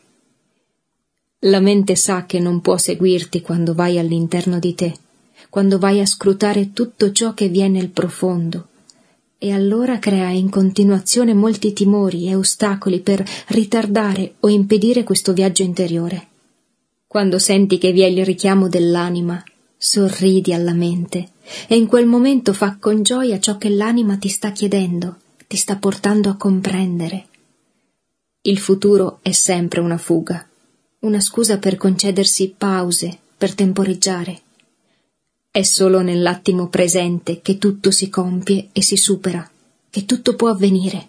[SPEAKER 2] La mente sa che non può seguirti quando vai all'interno di te, quando vai a scrutare tutto ciò che viene nel profondo, e allora crea in continuazione molti timori e ostacoli per ritardare o impedire questo viaggio interiore. Quando senti che vi è il richiamo dell'anima, sorridi alla mente e in quel momento fa con gioia ciò che l'anima ti sta chiedendo, ti sta portando a comprendere. Il futuro è sempre una fuga, una scusa per concedersi pause, per temporeggiare. È solo nell'attimo presente che tutto si compie e si supera, che tutto può avvenire.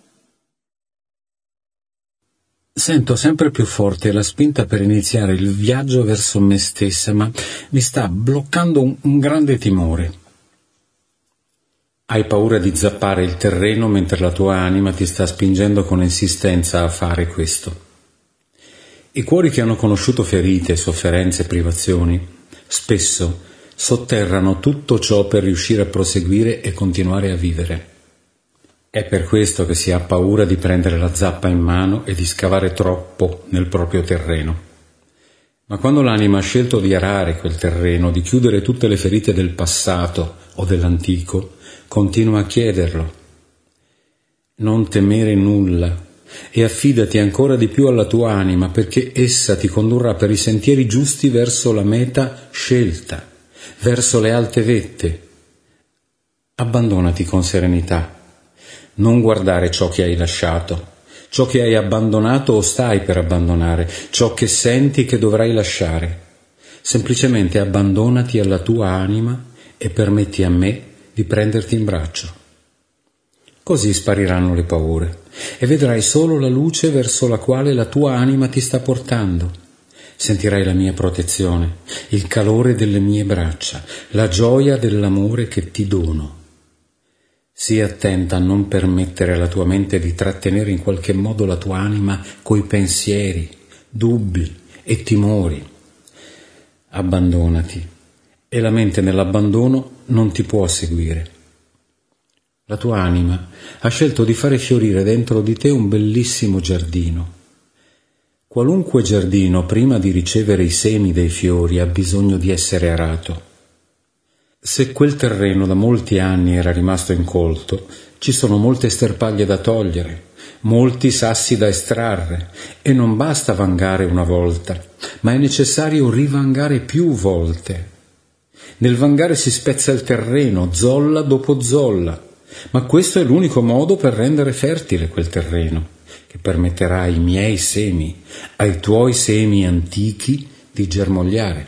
[SPEAKER 1] Sento sempre più forte la spinta per iniziare il viaggio verso me stessa, ma mi sta bloccando un grande timore. Hai paura di zappare il terreno mentre la tua anima ti sta spingendo con insistenza a fare questo. I cuori che hanno conosciuto ferite, sofferenze e privazioni, spesso sotterrano tutto ciò per riuscire a proseguire e continuare a vivere. È per questo che si ha paura di prendere la zappa in mano e di scavare troppo nel proprio terreno. Ma quando l'anima ha scelto di arare quel terreno, di chiudere tutte le ferite del passato o dell'antico, continua a chiederlo. Non temere nulla e affidati ancora di più alla tua anima, perché essa ti condurrà per i sentieri giusti verso la meta scelta, verso le alte vette. Abbandonati con serenità. Non guardare ciò che hai lasciato, ciò che hai abbandonato o stai per abbandonare, ciò che senti che dovrai lasciare. Semplicemente abbandonati alla tua anima e permetti a me di prenderti in braccio. Così spariranno le paure e vedrai solo la luce verso la quale la tua anima ti sta portando. Sentirai la mia protezione, il calore delle mie braccia, la gioia dell'amore che ti dono. Sii attenta a non permettere alla tua mente di trattenere in qualche modo la tua anima coi pensieri, dubbi e timori. Abbandonati, e la mente nell'abbandono non ti può seguire. La tua anima ha scelto di fare fiorire dentro di te un bellissimo giardino. Qualunque giardino, prima di ricevere i semi dei fiori, ha bisogno di essere arato. Se quel terreno da molti anni era rimasto incolto, ci sono molte sterpaglie da togliere, molti sassi da estrarre, e non basta vangare una volta, ma è necessario rivangare più volte. Nel vangare si spezza il terreno, zolla dopo zolla, ma questo è l'unico modo per rendere fertile quel terreno, che permetterà ai miei semi, ai tuoi semi antichi, di germogliare.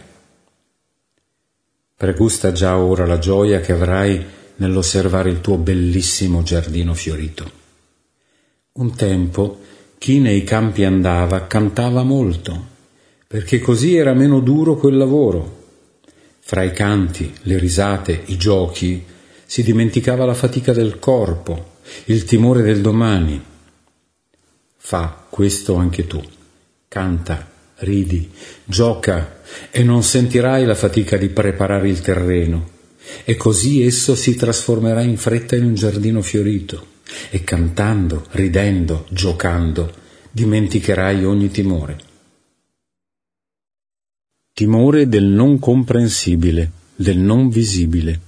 [SPEAKER 1] Pregusta già ora la gioia che avrai nell'osservare il tuo bellissimo giardino fiorito. Un tempo chi nei campi andava cantava molto, perché così era meno duro quel lavoro. Fra i canti, le risate, i giochi, si dimenticava la fatica del corpo, il timore del domani. Fa questo anche tu. Canta, ridi, gioca e non sentirai la fatica di preparare il terreno. E così esso si trasformerà in fretta in un giardino fiorito. E cantando, ridendo, giocando, dimenticherai ogni timore. Timore del non comprensibile, del non visibile.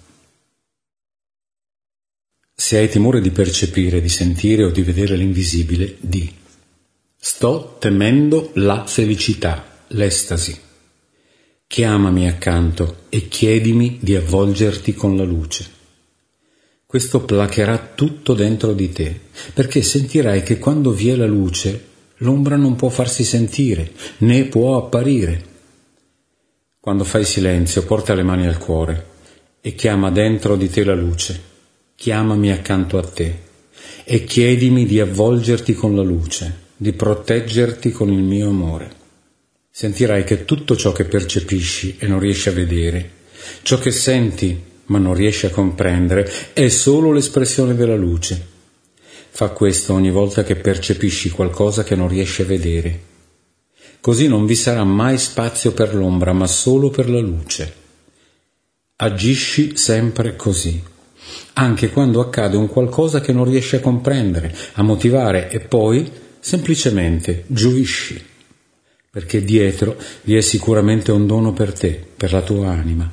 [SPEAKER 1] Se hai timore di percepire, di sentire o di vedere l'invisibile, di: sto temendo la felicità, l'estasi. Chiamami accanto e chiedimi di avvolgerti con la luce. Questo placherà tutto dentro di te, perché sentirai che quando vi è la luce, l'ombra non può farsi sentire, né può apparire. Quando fai silenzio, porta le mani al cuore e chiama dentro di te la luce. Chiamami accanto a te e chiedimi di avvolgerti con la luce, di proteggerti con il mio amore. Sentirai che tutto ciò che percepisci e non riesci a vedere, ciò che senti ma non riesci a comprendere, è solo l'espressione della luce. Fa questo ogni volta che percepisci qualcosa che non riesci a vedere. Così non vi sarà mai spazio per l'ombra, ma solo per la luce. Agisci sempre così, anche quando accade un qualcosa che non riesci a comprendere, a motivare, e poi semplicemente gioisci, perché dietro vi è sicuramente un dono per te, per la tua anima.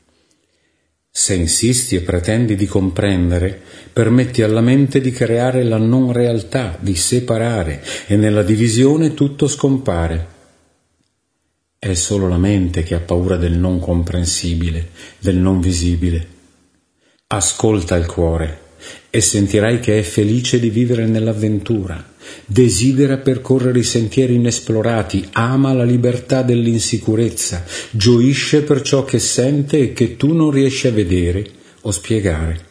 [SPEAKER 1] Se insisti e pretendi di comprendere, permetti alla mente di creare la non realtà, di separare, e nella divisione tutto scompare. È solo la mente che ha paura del non comprensibile, del non visibile. Ascolta il cuore e sentirai che è felice di vivere nell'avventura, desidera percorrere i sentieri inesplorati, ama la libertà dell'insicurezza, gioisce per ciò che sente e che tu non riesci a vedere o spiegare.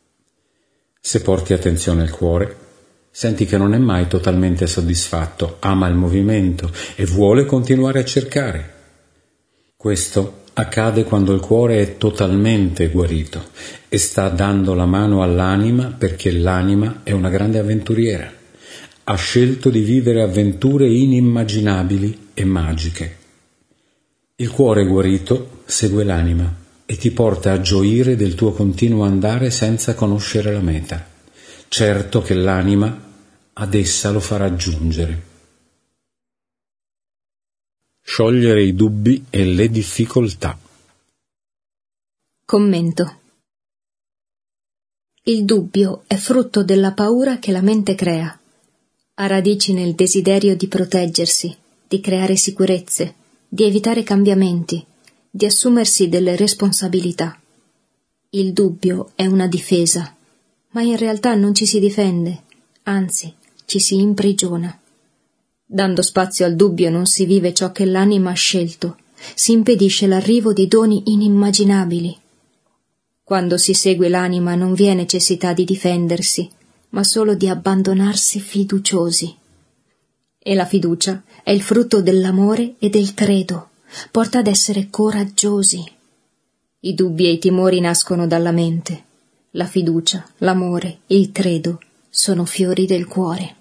[SPEAKER 1] Se porti attenzione al cuore, senti che non è mai totalmente soddisfatto, ama il movimento e vuole continuare a cercare. Questo accade quando il cuore è totalmente guarito e sta dando la mano all'anima, perché l'anima è una grande avventuriera. Ha scelto di vivere avventure inimmaginabili e magiche. Il cuore guarito segue l'anima e ti porta a gioire del tuo continuo andare senza conoscere la meta, certo che l'anima ad essa lo farà giungere. Sciogliere i dubbi e le difficoltà.
[SPEAKER 2] Commento. Il dubbio è frutto della paura che la mente crea. Ha radici nel desiderio di proteggersi, di creare sicurezze, di evitare cambiamenti, di assumersi delle responsabilità. Il dubbio è una difesa, ma in realtà non ci si difende, anzi, ci si imprigiona. Dando spazio al dubbio non si vive ciò che l'anima ha scelto, si impedisce l'arrivo di doni inimmaginabili. Quando si segue l'anima non vi è necessità di difendersi, ma solo di abbandonarsi fiduciosi. E la fiducia è il frutto dell'amore e del credo, porta ad essere coraggiosi. I dubbi e i timori nascono dalla mente. La fiducia, l'amore e il credo sono fiori del cuore.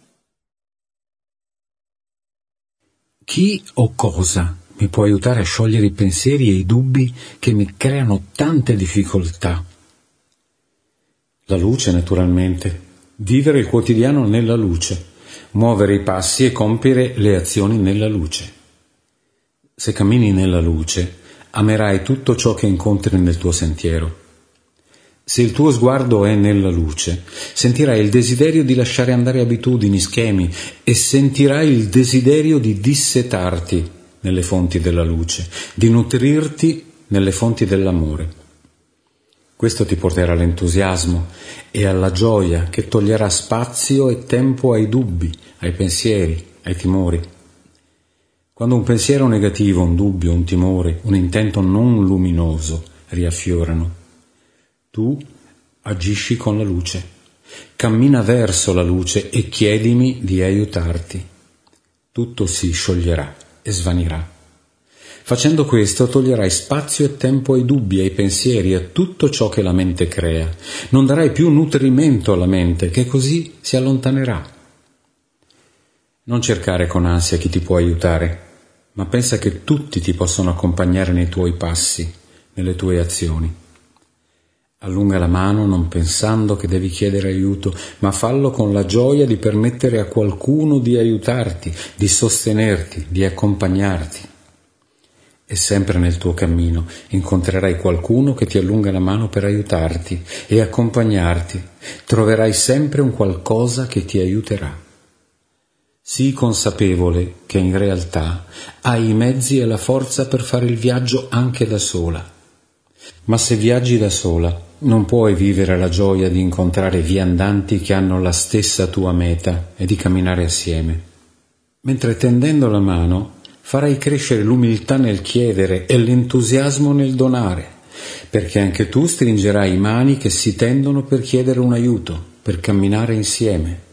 [SPEAKER 1] Chi o cosa mi può aiutare a sciogliere i pensieri e i dubbi che mi creano tante difficoltà? La luce, naturalmente. Vivere il quotidiano nella luce, muovere i passi e compiere le azioni nella luce. Se cammini nella luce, amerai tutto ciò che incontri nel tuo sentiero. Se il tuo sguardo è nella luce, sentirai il desiderio di lasciare andare abitudini, schemi, e sentirai il desiderio di dissetarti nelle fonti della luce, di nutrirti nelle fonti dell'amore. Questo ti porterà all'entusiasmo e alla gioia che toglierà spazio e tempo ai dubbi, ai pensieri, ai timori. Quando un pensiero negativo, un dubbio, un timore, un intento non luminoso riaffiorano, tu agisci con la luce, cammina verso la luce e chiedimi di aiutarti. Tutto si scioglierà e svanirà. Facendo questo toglierai spazio e tempo ai dubbi, ai pensieri, a tutto ciò che la mente crea. Non darai più nutrimento alla mente, che così si allontanerà. Non cercare con ansia chi ti può aiutare, ma pensa che tutti ti possono accompagnare nei tuoi passi, nelle tue azioni. Allunga la mano non pensando che devi chiedere aiuto, ma fallo con la gioia di permettere a qualcuno di aiutarti, di sostenerti, di accompagnarti. E sempre nel tuo cammino incontrerai qualcuno che ti allunga la mano per aiutarti e accompagnarti. Troverai sempre un qualcosa che ti aiuterà. Sii consapevole che in realtà hai i mezzi e la forza per fare il viaggio anche da sola. Ma se viaggi da sola, non puoi vivere la gioia di incontrare viandanti che hanno la stessa tua meta e di camminare assieme. Mentre tendendo la mano, farai crescere l'umiltà nel chiedere e l'entusiasmo nel donare, perché anche tu stringerai mani che si tendono per chiedere un aiuto, per camminare insieme.